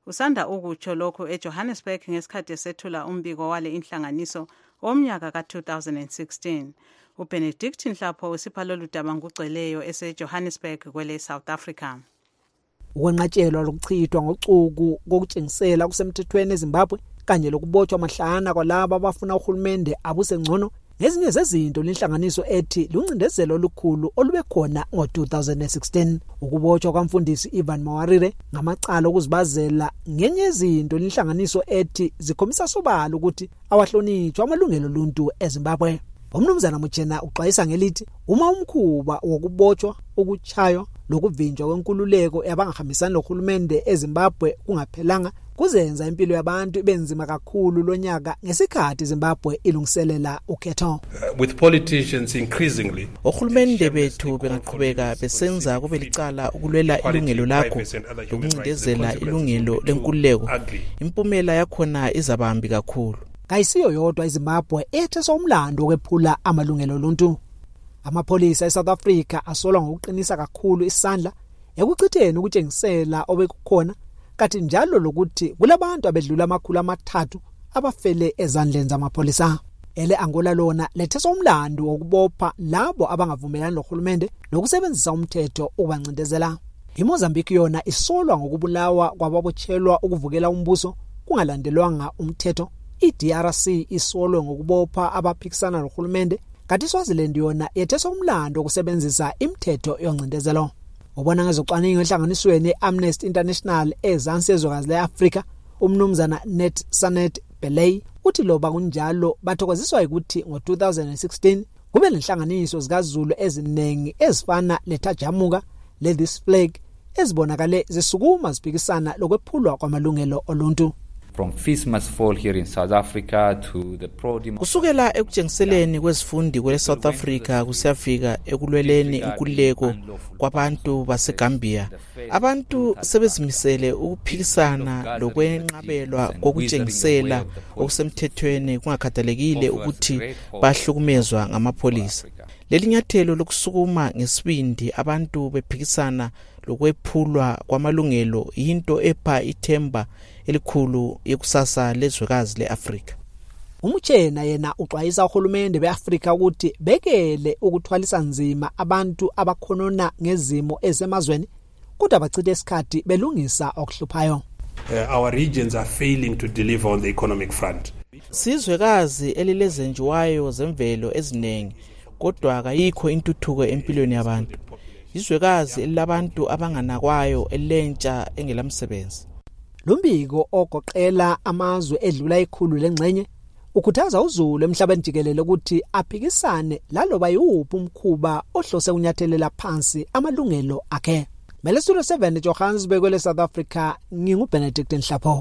Speaker 16: usanda ukutsho lokhu eJohannesburg ngesikhathi esethula umbiko wale inhlanganiso womnyaka ka two thousand sixteen. uBenedict Nhlapho usipha lolu daba ngugcweleyo eseJohannesburg kwele South Africa.
Speaker 17: Ukwenqatshelwa lokuchithwa ngocuku kokutshengisela kusemthethweni eZimbabwe kanye lokubotshwa amahlana kwalabo abafuna uhulumende abuse ngcono ngezinye zezinto lenhlanganiso ethi luncindezelo olukhulu olube khona ngo two thousand sixteen. Ukubotshwa kwamfundisi Ivan Mawarire ngamacala okuzibazela ngenye izinto lenhlanganiso ethi zikhombisa sobala ukuthi awahlonitshwa amalungelo oluntu eZimbabwe. Umnumzana Muchena uxwayisa ngelithi uma umkhuba wokubotshwa, ukuchaywa lokuvinjwa kwenkululeko yabangahambisani nohulumende eZimbabwe kungaphelanga kuzenza impilo yabantu ibenzima kakhulu lonyaka ngesikhathi Zimbabwe ilungiselela ukhetho.
Speaker 18: Uh, with politicians increasingly
Speaker 12: ohulumende bethu bengaqhubeka besenza kube licala ukulwela ilungelo lakho lokuncindezela ilungelo lenkululeko, impumela yakhona izabambi kakhulu.
Speaker 17: Kayisiyo yodwa iZimbabwe ethe somlando okwephula amalungelo oluntu. Amapolisa eSouth Africa asolwa ngokuqinisa kakhulu isandla ekuchitheni ukutshengisela obekukhona, kathi njalo lokuthi kulabantu abedlula amakhulu amathathu abafele ezandleni zamapolisa. Ele Angola lona lethe somlando wokubopha labo abangavumelani nohulumende nokusebenzisa umthetho ukubancindezela. iMozambique yona isolwa ngokubulawa kwababotshelwa ukuvukela umbuso kungalandelwanga umthetho. I-D R C isolwe ngokubopha abaphikisana nohulumende, kanti Swaziland yona yethe somlando ukusebenzisa imithetho yoncindezelo. Ubona ngezocwaningo enhlanganisweni Amnesty International ezansi ezwekazi leAfrika, umnumzana Net Sanet Belay uthi loba kunjalo bathokoziswa ukuthi ngo two thousand sixteen kube lenhlanganiso zikaZulu eziningi ezifana leThajamuka leThis Flag ezibonakale zisukuma ziphikisana lokwephulwa kwamalungelo oluntu.
Speaker 19: From Feast Must Fall here in South Africa to the pro-democracy.
Speaker 12: Kusukela ekutshengiseleni kwezifundi kwele South Africa kusiyafika ekulweleni inkululeko kwabantu baseGambia, abantu sebezimisele ukuphikisana lokwenqabelwa kokutshengisela okusemthethweni kungakhathalekile ukuthi bahlukumezwa ngamapolisa. Leli nyathelo lokusukuma ngesibindi abantu bephikisana lokwephulwa kwamalungelo into epha ithemba elikhulu yekusasa lezwekazi leAfrika.
Speaker 17: Umuchena yena uxwayisa uhulumende beAfrika ukuthi bekele ukuthwalisa nzima abantu abakhonona ngezimo ezemazweni kodwa bachithe isikhathi belungisa okuhluphayo.
Speaker 18: Uh, our regions are failing to deliver on the economic front.
Speaker 12: Sizwekazi elilezenjiwayo zemvelo ezinengi kodwa akayikho intuthuko empilweni yabantu. Izwekazi elabantu abanganakwayo elentsha engelamsebenzi.
Speaker 17: Lumbiko ogoqela amazwe edlula ikhulu lengxenye ukhuthaza uZulu emhlabeni jikelele ukuthi aphikisane laloba yiwuphi umkhuba ohlose kunyathelela phansi amalungelo akhe. Mele Studio seven Johannesburg kwele South Africa, nginguBenedict Nhlapho.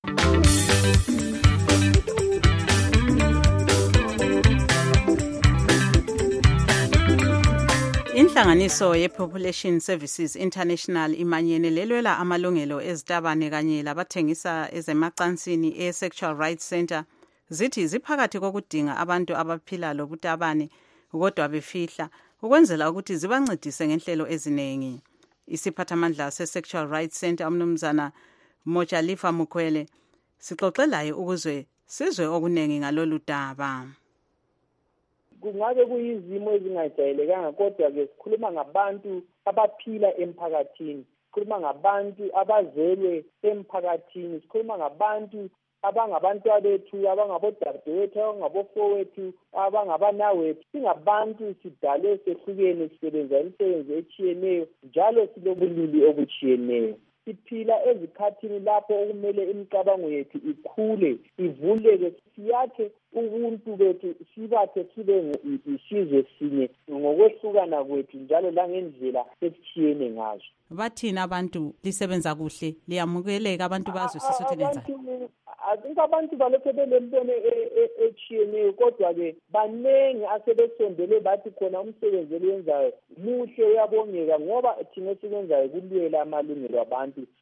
Speaker 16: Inhlanganiso ye-Population Services International imanyene lelwela amalungelo ezitabane kanye labathengisa ezemacansini e-Sexual Rights Center zithi ziphakathi kokudinga abantu abaphila lobutabane kodwa befihla ukwenzela ukuthi zibancedise ngenhlelo eziningi. Isiphathamandla se-Sexual Rights Center umnumzana Mojalifa Mukwele sixoxelayo ukuzwe sizwe okunengi ngalolu daba.
Speaker 20: Kungabe kuyizimo ezingajayelekanga kodwa ke sikhuluma ngabantu abaphila emphakathini, sikhuluma ngabantu abazelwe emphakathini, sikhuluma ngabantu abangabantu abethu, abangabodadewethu, abangabofowethu, abangabanawethu. Singabantu sidalwe sehlukene sisebenza imisebenzi etshiyeneyo njalo silobulili obutshiyeneyo. Siphila ezikhathini lapho okumele imicabango yethu ikhule, ivuleke, siyakhe ubuntu bethu, sibathe sibe isizwe sinye ngokwehlukana kwethu njalo langendlela esithiyene ngazo.
Speaker 16: Bathina abantu lisebenza kuhle, liyamukeleka abantu bazwisisa ukuthi lenza.
Speaker 20: Azinga abantu balokho belembono etshiyeneyo kodwa ke banengi asebesondele bathi khona umsebenzi owenzayo muhle uyabongeka ngoba thina sikwenzayo kulwela amalungelo abantu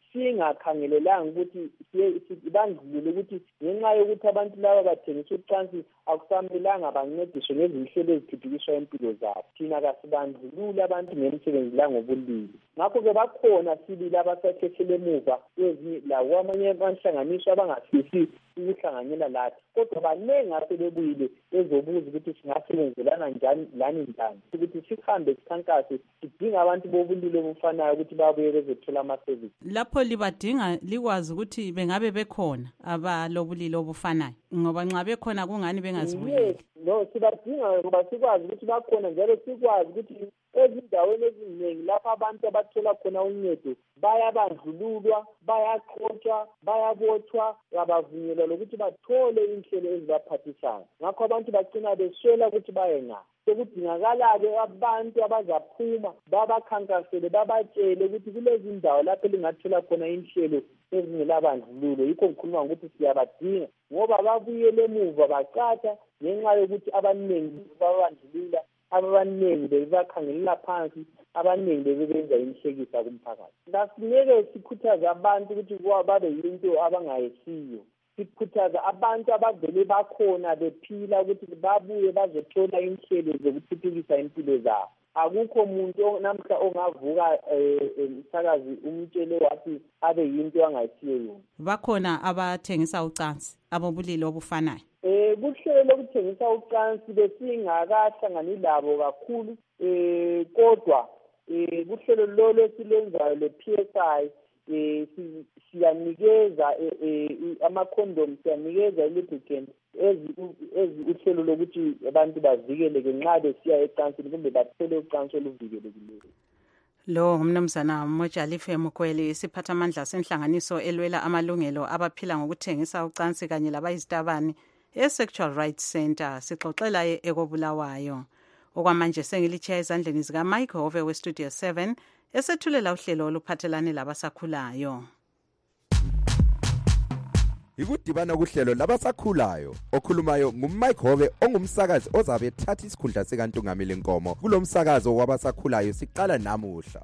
Speaker 20: singakhangelelanga ukuthi bandlulule ukuthi ngenxa yokuthi abantu laba bathengisa ucansi akusamelanga bancediswe ngezinhlelo ezithuthukiswa impilo zabo. Thina kasibandlulule abantu ngemisebenzi la ngobulili. Ngakho-ke bakhona sibili abasathethele emuva kwezinye lawo amanye abanhlanganiso abangafisi ukuhlanganyela lathi, kodwa baningi asebebuyile bezobuza ukuthi singasebenzelana njani lani njani, ukuthi sihambe sikhankase sidinga abantu bobulili obufanayo ukuthi babuye bezothola amasevisi.
Speaker 16: Lapho libadinga likwazi ukuthi bengabe bekhona abalobulili obufanayo, ngoba nxa bekhona kungani bengazibuyeli?
Speaker 20: No, sibadinga ngoba sikwazi ukuthi bakhona, njalo sikwazi ukuthi ezindaweni eziningi lapho abantu abathola khona uncedo bayabandlululwa, bayaqhotshwa, bayabotshwa, abavunyelwa lokuthi bathole inhlelo ezibaphathisayo. Ngakho abantu bagcina beswela ukuthi baye ngaphi. Sekudingakala-ke abantu abazaphuma babakhankasele, babatshele ukuthi kulezi ndawo lapho lingathola khona inhlelo ezingelabandlululo. Yikho ngikhuluma ngokuthi siyabadinga ngoba babuyele emuva bacatsha ngenxa yokuthi abaningi babandlulula, abaningi bebakhangelela phansi, abaningi bebenza imihlekisa kumphakathi. Ngasinyeke sikhuthaza abantu ukuthi babe yinto abangayisiyo. Sikhuthaza abantu abavele bakhona bephila ukuthi babuye bazothola inhlelo zokuthuthukisa impilo zabo. Akukho umuntu namhla ongavuka umsakazi umtshele wathi abe yinto angayisiyo yona.
Speaker 16: Bakhona abathengisa ucansi abobulili obufanayo.
Speaker 20: Eh kuhlelo lokuthengisa ucansi besingakahlangani labo kakhulu, eh kodwa eh kuhlelo lolo silenzayo le P S I eh siyanikeza ama-condom, siyanikeza i-lubricant ezi uhlelo lokuthi abantu bavikeleke nxa besiya ecansini kumbe bathole ucansi oluvikelekileyo.
Speaker 16: Lo ngumnumzana Mojalife Mukweli, isiphathamandla senhlanganiso elwela amalungelo abaphila ngokuthengisa ucansi kanye labayizitabani e-Sexual Rights Center. Sixoxela ekobulawayo. Okwamanje sengilitshiya ezandleni zika Mike Hove we Studio seven esethulela uhlelo oluphathelane labasakhulayo.
Speaker 21: Ikudibana kuhlelo labasakhulayo okhulumayo nguMike Hove ongumsakazi ozabe ethatha isikhundla sikaNtungameli Nkomo kulomsakazo wabasakhulayo siqala namuhla.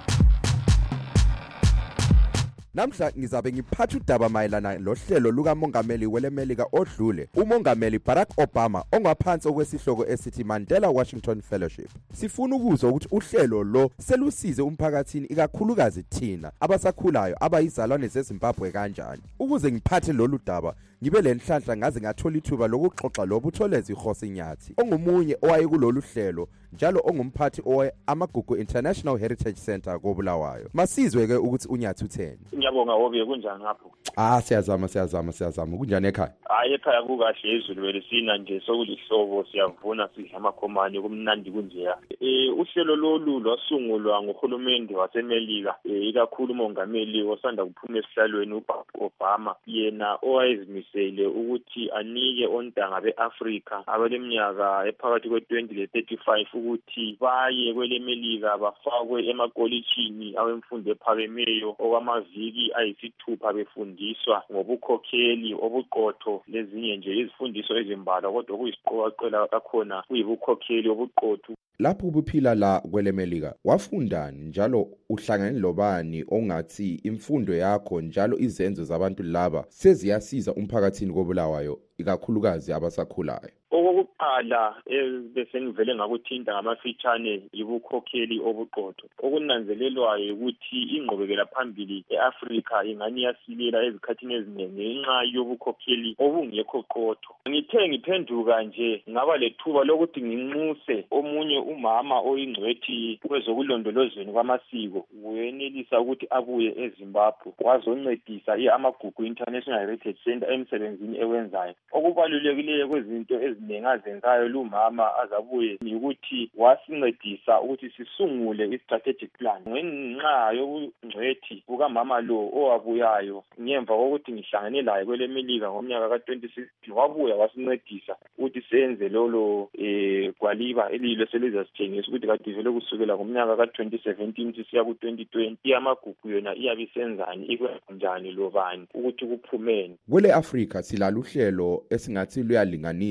Speaker 21: Namhla ngizabe ngiphatha udaba mayelana lohlelo lukamongameli welemelika odlule umongameli Barack Obama ongaphansi okwesihloko esithi Mandela Washington Fellowship. Sifuna ukuzwa ukuthi uhlelo lo selusize umphakathini ikakhulukazi thina abasakhulayo abayizalwane zeZimbabwe kanjani. Ukuze ngiphathe lolu daba ngibe lenhlanhla ngaze ngathola ithuba lokuxoxa lobutholezi Khosi Nyathi ongumunye owaye kulolu hlelo njalo ongumphathi owe Amagugu International Heritage Center koBulawayo. Masizwe ke ukuthi uNyathi utheni.
Speaker 22: Ngiyabonga Hove, kunjani ngapho?
Speaker 21: Ah siyazama siyazama siyazama kunjani ekhaya?
Speaker 22: Hayi ekhaya kukahle izulu belisina nje sokulihlobo, siyavuna sidla amakhomani kumnandi kunjeya. Eh uhlelo lolu lwasungulwa nguhulumende wasemelika, ikakhulu umongameli osanda kuphuma esihlalweni uBarack Obama, yena owayezimisele ukuthi anike ontanga beAfrika abaleminyaka ephakathi kwe-twenty le thirty-five ukuthi baye kwelemelika bafakwe emakolitshini awemfundo ephakemeyo okwamaviki ayisithupha befundiswa ngobukhokheli obuqotho lezinye nje izifundiso ezimbalwa, kodwa kuyisiqoqela kakhona kuyibukhokheli obuqotho.
Speaker 21: Lapho ubuphila la kwelemelika wafundani njalo uhlangane lobani ongathi imfundo yakho njalo izenzo zabantu laba seziyasiza umphakathini koBulawayo ikakhulukazi abasakhulayo?
Speaker 22: Okokuqala bese ngivele ngakuthinta ngamafitshane yibukhokheli obuqotho. Okunanzelelwayo ukuthi ingqobekela phambili eAfrika ingani yasilela ezikhathini eziningi ngenxa yobukhokheli obungekho qotho. Ngithe ngiphenduka nje ngaba lethuba lokuthi nginxuse omunye umama oyingcwethi kwezokulondolozweni kwamasiko, wenelisa ukuthi abuye eZimbabwe wazoncedisa iAmagugu International Heritage Center emsebenzini ewenzayo. Okubalulekileyo kwezinto eziningi azenzayo lumama azabuye ukuthi wasincedisa ukuthi sisungule i-strategic plan. Ngenxa yobungcwethi bukamama lo owabuyayo ngemva kokuthi ngihlangane laye kwelemelika ngomnyaka ka twenty sixteen, wabuya wasincedisa ukuthi senze lolo eh gwaliba elilo selizasitshengisa ukuthi kade vele kusukela ngomnyaka ka twenty seventeen sisiya ku twenty twenty iAmagugu yona iyabe isenzani ikwenjani lo bani ukuthi kuphumeni.
Speaker 21: Kwele Africa silala uhlelo esingathi luyalinganisa lo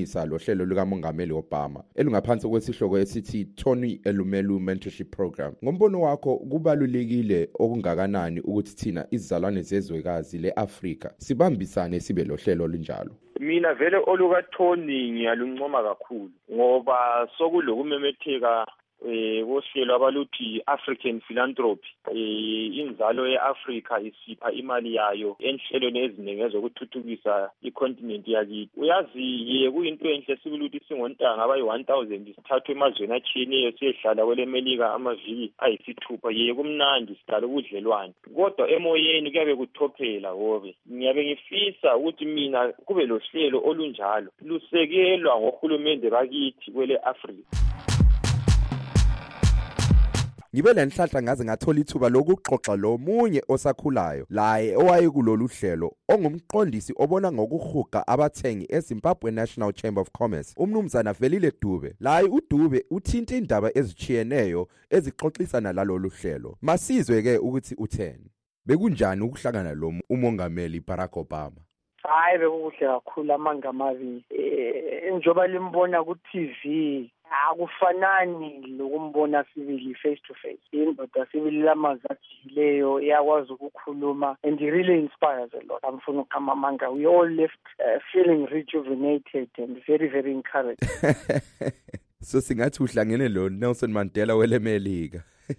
Speaker 21: lohlelo lukamongameli Obama elungaphansi kwesihloko esithi Tony Elumelu Mentorship Program. Ngombono wakho kubalulekile okungakanani ukuthi thina izizalwane zezwekazi leAfrika sibambisane sibe lohlelo olunjalo?
Speaker 22: Mina vele olukaThoni ngiyaluncoma kakhulu ngoba sokulokumemetheka eh kohlelo abaluthi African Philanthropy. eh inzalo yeAfrika isipha imali yayo enhlelweni eziningi ezokuthuthukisa icontinent yakithi. Uyazi ye kuyinto enhle sibiluthi singontanga abayi one thousand sithathwe emazweni atshiyeneyo siyehlala kwelemelika amaviki ayisithupha. Ye kumnandi sidala ubudlelwane kodwa emoyeni kuyabe kuthophela hobe. Ngiyabe ngifisa ukuthi mina kube lohlelo olunjalo lusekelwa ngohulumende bakithi kwele Afrika.
Speaker 21: Ngibe lenhlahla ngaze ngathola ithuba lokuxoxa lo munye osakhulayo laye owayekulolu hlelo ongumqondisi obona ngokuhuqa abathengi eZimbabwe National Chamber of Commerce, umnumzana Velile Dube. Laye uDube uthinta indaba ezichiyeneyo ezixoxisana lalolu hlelo. Masizwe ke ukuthi utheni. Bekunjani ukuhlangana lo umongameli Barack Obama?
Speaker 3: Hayi bekuhle kakhulu amanga amabili. Eh njoba limbona ku T V akufanani lokumbona sibili face to face. Indoda sibili lamazajileyo iyakwazi ukukhuluma and it really inspires a lot. Amfuna ukama amanga. We all left uh, feeling rejuvenated and very very encouraged.
Speaker 21: So singathi uhlangene lo Nelson Mandela welemelika.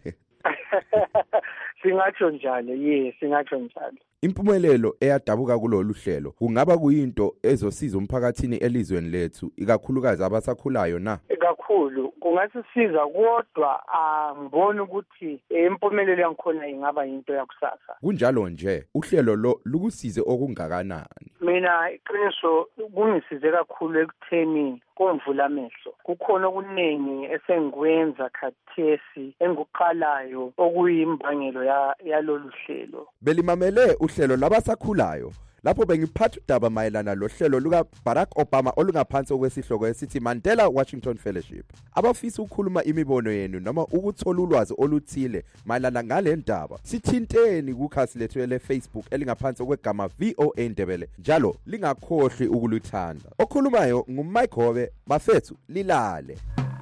Speaker 3: Singatsho njalo, yes, singatsho njalo.
Speaker 21: Impumelelo eyadabuka kulolu hlelo kungaba kuyinto ezosiza umphakathini elizweni lethu ikakhulukazi abasakhulayo na?
Speaker 3: Kakhulu kungasisiza kodwa angiboni ukuthi impumelelo yankhona ingaba into yakusasa.
Speaker 21: Kunjalo nje uhlelo lo lukusize okungakanani?
Speaker 3: Mina iqiniso kungisize kakhulu ekutheni kumvula amehlo. Kukhona okuningi esengikwenza khathesi engikuqalayo okuyimbangelo ya yalolu hlelo.
Speaker 21: Belimamele uhlelo labasakhulayo lapho bengiphatha udaba mayelana lohlelo luka Barack Obama olungaphansi kwesihloko esithi Mandela Washington Fellowship. Abafisa ukukhuluma imibono yenu noma ukuthola ulwazi oluthile mayelana ngale ndaba, sithinteni kukhasi lethu le Facebook elingaphansi kwegama V O A Ndebele. Njalo lingakhohlwi ukuluthanda. Okhulumayo nguMike Hobe. Bafethu lilale.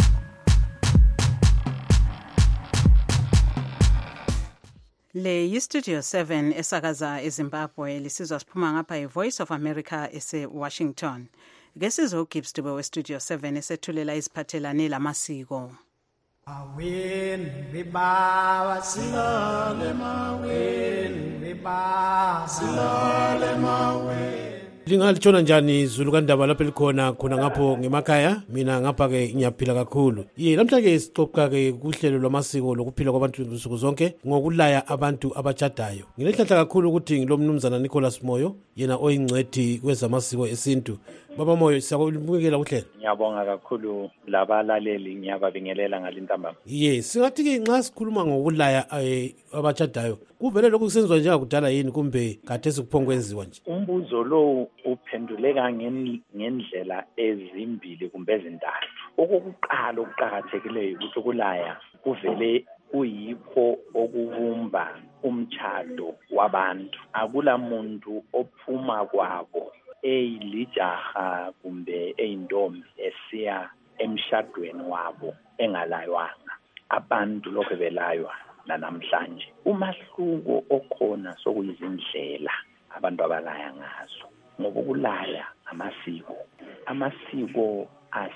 Speaker 16: Le yiStudio seven esakaza eZimbabwe lisizwa siphuma ngapha iVoice of America ese Washington. Ke sizo Gibbs Dube weStudio seven esethulela iziphathelane lamasiko.
Speaker 11: Awen riba silale mawen riba silale mawen.
Speaker 6: Lingalithona njani izulu kandaba lapho likhona khona ngapho ngemakhaya? Mina ngapha ke ngiyaphila kakhulu. Ye namhlanje sixoxa ke kuhlelo lwamasiko lokuphila kwabantu nsuku zonke ngokulaya abantu abachadayo. Ngilenhlanhla kakhulu ukuthi ngilomnumzana Nicholas Moyo yena oyingcwethi kwezamasiko esintu. Baba Moyo siyakulibukela kuhlelo.
Speaker 23: Ngiyabonga kakhulu labalaleli ngiyababingelela ngalintambama.
Speaker 6: Ye singathi ke nxa sikhuluma ngokulaya abachadayo kuvele lokhu kusenziwa njengakudala yini kumbe kade sikuphongwenziwa nje?
Speaker 23: Umbuzo lo uphenduleka ngendlela ezimbili kumbe ezintathu. Okokuqala okuqhakathekileyo ukuthi ukulaya kuvele kuyikho okuvumba umtchado wabantu. Akula muntu ophuma kwabo eyilijaha kumbe eyintombi esiya emshadweni wabo engalaywanga. Abantu lokho belaywa namhlanje. Umahluko okhona sokuyizindlela abantu abalaya ngazo. Ngoba ukulaya amasiko. Amasiko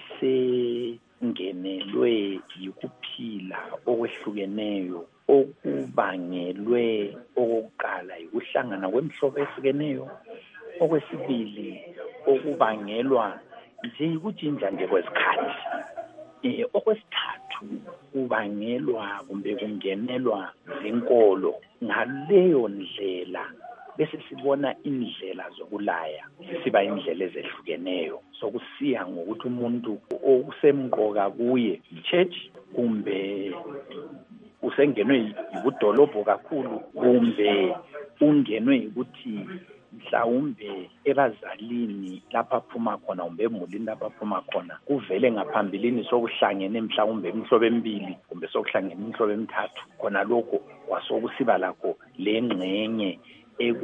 Speaker 23: asengenelwe yikuphila okwehlukeneyo okubangelwe okokuqala ukuhlangana kwemihlobo ehlukeneyo. Okwesibili okubangelwa nje ukujinja nje kwesikhathi. Eh okwesithathu kubangelwa kumbe kungenelwa zinkolo. Ngaleyo ndlela bese sibona indlela zokulaya siba indlela ezehlukeneyo sokusiya ngokuthi umuntu okusemqoka kuye ichurch kumbe usengenwe yibudolobho kakhulu kumbe ungenwe ukuthi mhlawumbe ebazalini lapha aphuma khona kumbe emulini lapha aphuma khona kuvele ngaphambilini sokuhlangene mhlawumbe imihlobo emibili kumbe sokuhlangene imihlobo emithathu khona lokho kwasokusiba lakho lengcenye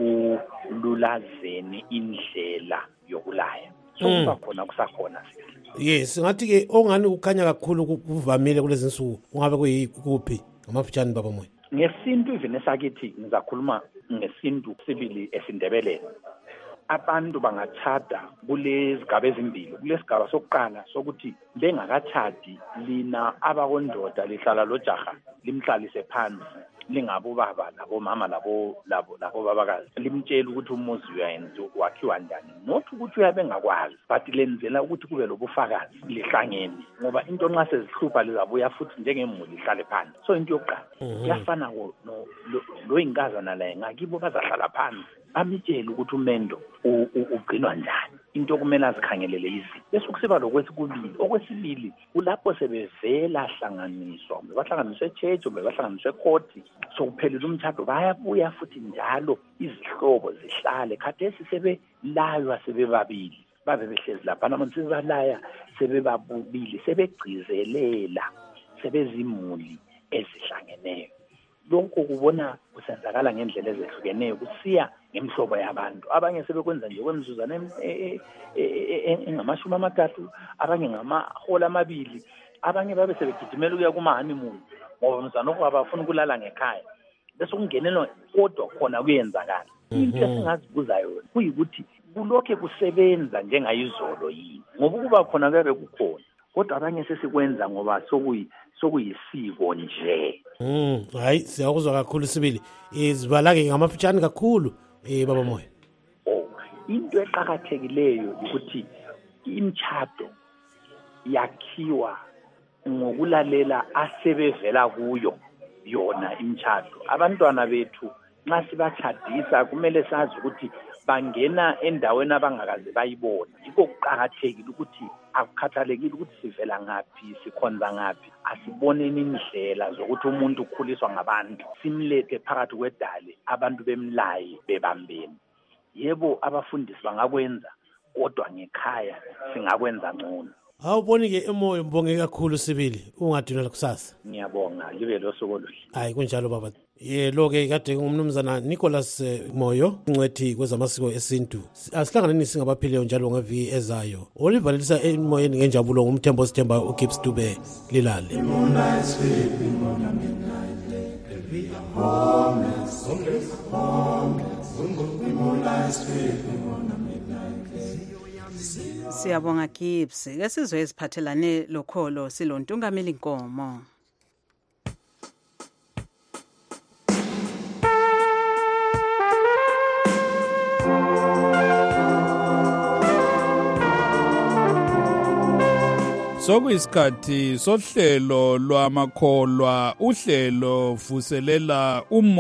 Speaker 23: ekululazeni indlela yokulaya sokuba khona kusakhona
Speaker 6: yes ngathi ke ongani ukhanya kakhulu kuvamile kulezi nsuku ungabe kuyikuphi ngamafitshane baba moya
Speaker 23: ngesintu even esakithi ngizakhuluma ngesintu sibili esindebeleni abantu bangatshada kulezigaba ezimbili kulesigaba sokuqala sokuthi bengakatshadi lina abakondoda lihlala lo jaha limhlalise phansi lingabo baba labo mama labo labo labo babakazi limtshela ukuthi umuzi uyayenza wakhiwa njani not ukuthi uyabe ngakwazi but lenzela ukuthi kube lobufakazi lihlangene ngoba into nxa sezihlupha lizabuya futhi njengemuli ihlale phansi so into yokuqala yafana no lo inkazana la ngakibo bazahlala phansi amtshela ukuthi umendo ugcinwa njani into kumele azikhangelele izi bese kusiba lokwesibili okwesibili kulapho sebevela hlanganiswa bahlanganiswe church bahlanganiswe court sokuphelile umthatho bayabuya futhi njalo izihlobo zihlale khathesi sebelaywa sebebabili babe behlezi lapha namanje sebalaya sebebabili sebegcizelela sebezimuli ezihlangeneyo lonke kubona kusenzakala ngendlela ezehlukeneyo kusiya ngemhlobo yabantu abanye sebekwenza nje kwemizuzwana engamashumi amathathu abanye ngamahola amabili abanye babe sebegijimela ukuya kuma honeymoon ngoba mzana okwabafuna ukulala ngekhaya bese kungenelwa kodwa khona kuyenzakala into esingazibuza yona kuyikuthi kulokho kusebenza njengayizolo yini ngoba kuba khona kube kukhona kodwa abanye sesikwenza ngoba sokuyi sokuyisiko nje
Speaker 6: mm hayi siyakuzwa kakhulu sibili izibalake ngamafitshane kakhulu eh baba moya
Speaker 23: oh into eqhakathekileyo ukuthi imtchado yakhiwa ngokulalela asebevela kuyo yona imtchado abantwana bethu nxa sibachadisa kumele sazi ukuthi bangena endaweni abangakaze bayibona yikho kuqhakathekile ukuthi akukhathalekile ukuthi sivela ngaphi sikhonza ngaphi asiboneni indlela zokuthi umuntu ukhuliswa ngabantu simlethe phakathi kwedale abantu bemlaye bebambeni yebo abafundisi bangakwenza kodwa ngekhaya singakwenza ngcono
Speaker 6: awuboni ke emoyo mbonge kakhulu sibili ungadinela kusasa
Speaker 23: ngiyabonga libe losuku oluhle
Speaker 6: hayi kunjalo baba ye lo ke kade ngumnumzana Nicholas uh, Moyo ncwethi kwezamasiko esintu asihlanganeni singabaphileyo njalo ngeviki ezayo olivalisa emoyeni ngenjabulo ngumthembo sithemba uGibbs Dube lilale
Speaker 16: Siyabonga Gibbs ke sizwe eziphathelane lokholo silontungameli Nkomo
Speaker 7: Sokuyisikhathi sohlelo lwamakholwa uhlelo vuselela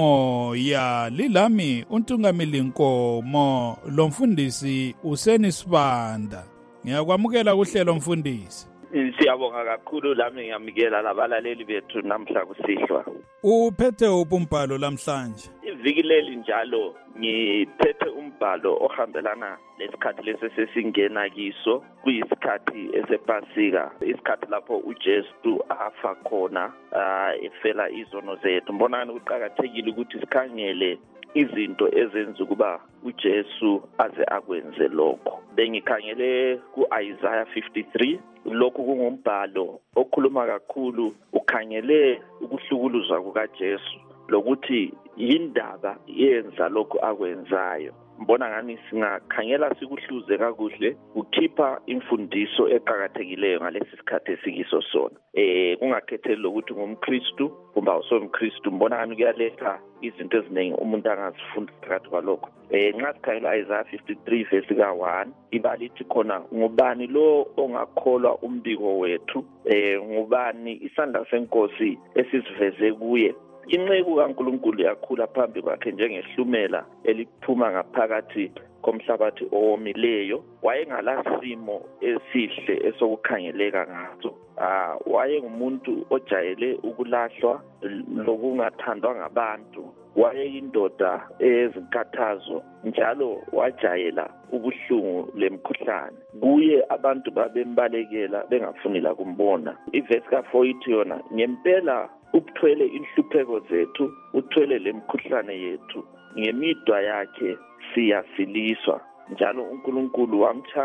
Speaker 7: umoya lilami untungameli Nkomo lomfundisi Useni Sibanda ngiyakwamukela kuhlelo mfundisi
Speaker 15: Siyabonga kakhulu lami ngiyamikela labalaleli bethu namhla kusihlwa
Speaker 7: uphethe umbhalo lamhlanje
Speaker 15: iviki leli njalo ngiphethe umbhalo ohambelana lesikhathi lesi sesingena kiso kuyisikhathi esepasika isikhathi lapho uJesu afa khona efela izono zethu mbonani kuqhakathekile ukuthi sikhangele izinto ezenza ukuba uJesu aze akwenze lokho bengikhangele kuIsaiah fifty-three lokhu kungumbhalo okhuluma kakhulu ukhangele ukuhlukuluzwa kukaJesu lokuthi yindaba yenza lokho akwenzayo mbona ngani singakhangela sikuhluze kakuhle ukhipha imfundiso eqhakathekileyo ngalesi sikhathi esikiso sona eh kungakhetheli lokuthi ngumKristu kumbe awusomKristu mbona ngani kuyaletha izinto eziningi umuntu angazifunda phakathi kwalokho eh nxa sikhangela Isaiah fifty-three verse ka one ibalithi khona ngubani lo ongakholwa umbiko wethu eh ngubani isandla senkosi esisiveze kuye inceku kaNkulunkulu yakhula phambi kwakhe njengehlumela eliphuma ngaphakathi komhlabathi owomileyo wayengalasimo esihle esokukhangeleka ngaso ah wayengumuntu ojayele ukulahlwa lokungathandwa ngabantu wayeyindoda ezinkathazo njalo wajayela ubuhlungu lemkhuhlane kuye abantu babembalekela bengafunila kumbona iverse ka four ithi yona ngempela ukuthwele inhlupheko zethu uthwele lemkhuhlane yethu ngemidwa yakhe siyasiliswa njalo uNkulunkulu wamchaya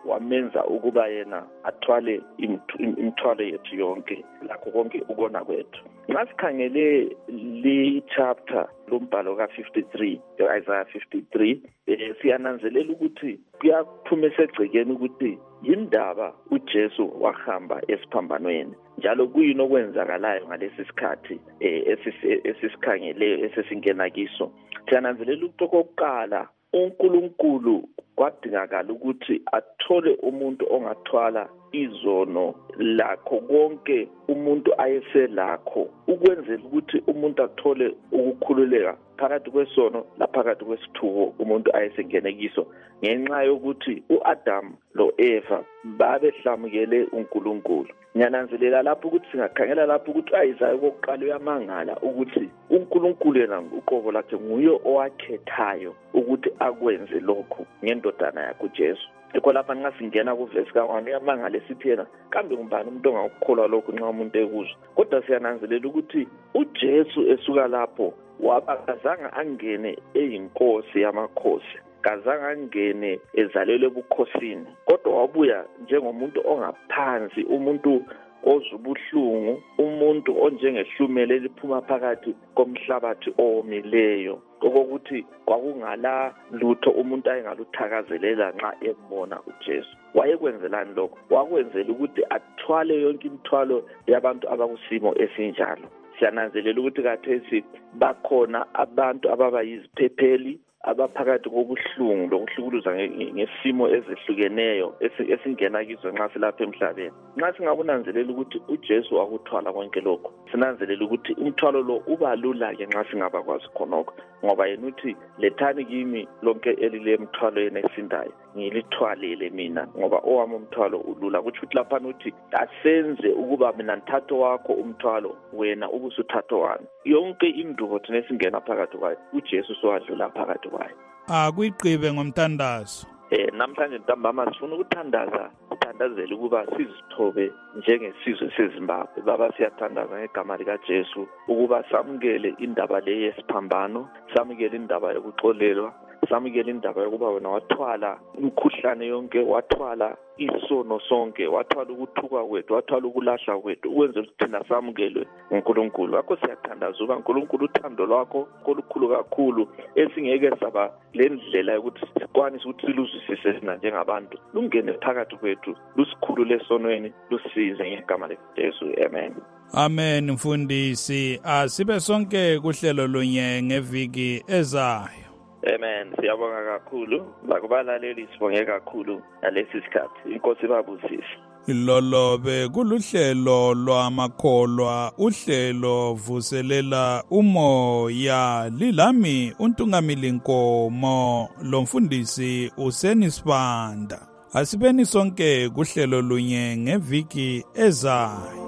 Speaker 15: wamenza ukuba yena athwale imithwalo yethu yonke lakho konke ukona kwethu. Nxa sikhangele le chapter lombhalo ka fifty-three, Isaiah fifty-three, eh, siyananzelela ukuthi kuyaphuma esegcekeni ukuthi yindaba uJesu wahamba esiphambanweni. Njalo kuyini okwenzakalayo ngalesi sikhathi eh, esisikhangele esesingena kiso. Siyananzelela ukuthi okokuqala uNkulunkulu kwadingakala ukuthi athole umuntu ongathwala izono lakho konke umuntu ayeselakho ukwenzela ukuthi umuntu athole ukukhululeka phakathi kwesono laphakathi kwesithuko umuntu ayesengene kiso ngenxa yokuthi uAdam lo Eva babehlamukele uNkulunkulu. Ngiyananzelela lapho ukuthi singakhangela lapho ukuthi ayizayo kokuqala uyamangala ukuthi uNkulunkulu yena uqobo lakhe nguye owakhethayo ukuthi akwenze lokho ngendodana yakhe uJesu. Ekho lapha nxa singena kuvesi ka-one uyamangala esithi yena kambe ngubani umuntu ongakukholwa lokho nxa umuntu ekuzwa. Kodwa siyananzelela ukuthi uJesu esuka lapho wabakazange angene eyinkosi yamakhosi, kazange angene ezalelwe ebukhosini, kodwa wabuya njengomuntu ongaphansi, umuntu ozubuhlungu, umuntu onjengehlumela eliphuma phakathi komhlabathi owomileyo, okokuthi kwakungala lutho umuntu ayengaluthakazelela nxa ebona uJesu. Wayekwenzelani lokho? Wakwenzela ukuthi athwale yonke imithwalo yabantu abakusimo esinjalo. Siyananzelela ukuthi kathesi bakhona abantu ababa yiziphepheli abaphakathi kobuhlungu lokuhlukuluza ngesimo ezihlukeneyo esingena kizo nxa silapha emhlabeni. Nxa singabunanzelela ukuthi uJesu wakuthwala konke lokho, sinanzelela ukuthi umthwalo lo uba lula ke nxa singabakwazi khonokho, ngoba yena uthi lethani kimi lonke elile mthwalo yena esindayo ngilithwalele mina ngoba owami umthwalo ulula. Kuthi uthi lapha uthi asenze ukuba mina nthatho wakho umthwalo wena ubusuthatho wami. Yonke indubo thina esingena phakathi kwayo uJesu sowadlula phakathi kwayo.
Speaker 7: Akuyigqibe ngomthandazo.
Speaker 15: Eh namhlanje ntambama sifuna ukuthandaza, uthandazele ukuba sizithobe njengesizwe seZimbabwe. Baba siyathandaza ngegama lika Jesu ukuba samukele indaba le yesiphambano, samukele indaba yokuxolelwa, samukele indaba yokuba wena wathwala imkhuhlane yonke, wathwala isono sonke, wathwala ukuthuka kwethu, wathwala ukulahla kwethu, ukwenza ukuthi thina samukelwe uNkulunkulu. Akho siyathandaza uba uNkulunkulu uthando lwakho olukhulu kakhulu esingeke saba lendlela ukuthi sikwanise ukuthi siluzwisise sina njengabantu, lungene phakathi kwethu, lusikhulule esonweni, lusize ngegama likaJesu. Amen.
Speaker 7: Amen. Mfundisi, asibe sonke kuhlelo lunye ngeviki ezayo.
Speaker 15: Amen. Siyabonga kakhulu, bakubalaleli sibonge kakhulu ngalesi sikhathi. Inkosi babusise.
Speaker 7: Lolo bekuluhlelo lwamakholwa, uhlelo vuselela umoya, lilami uNtungamili Nkomo lomfundisi uSenisibanda. Asibeni sonke kuhlelo lunye ngeviki ezayo.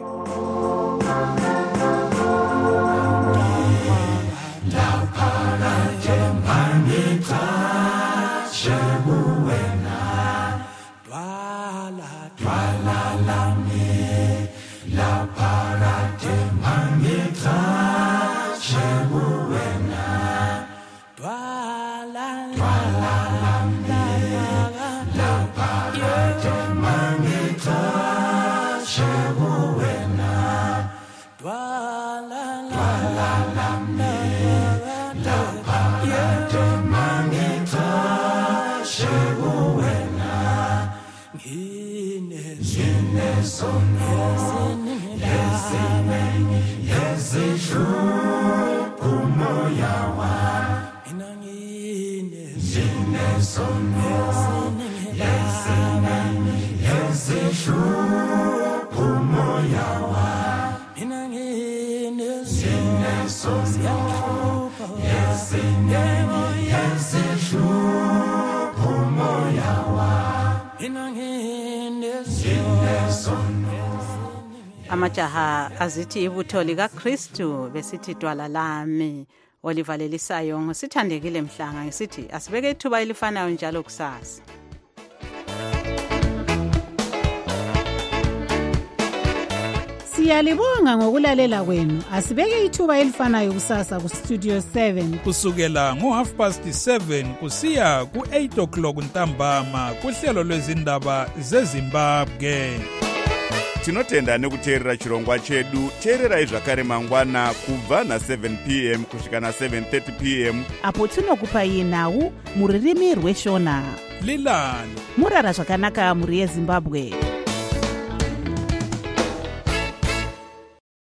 Speaker 16: Amajaha azithi ibutho likaKristu besithi dwala lami. Oliver Lelisayo ngosithandekile Mhlanga ngisithi asibeke ithuba elifanayo njalo kusasa.
Speaker 4: Siyalibonga ngokulalela kwenu. Asibeke ithuba elifanayo kusasa ku Studio seven.
Speaker 7: Kusukela ngo half past seven kusiya ku eight o'clock ntambama kuhlelo lwezindaba zeZimbabwe.
Speaker 1: Tinotenda nekuteerera chirongwa chedu. Teererai zvakare mangwana kubva na seven p m kusvika na seven thirty p m
Speaker 2: apo tinokupai nhau muririmi rweshona.
Speaker 7: Lilani
Speaker 2: murara zvakanaka muri yeZimbabwe.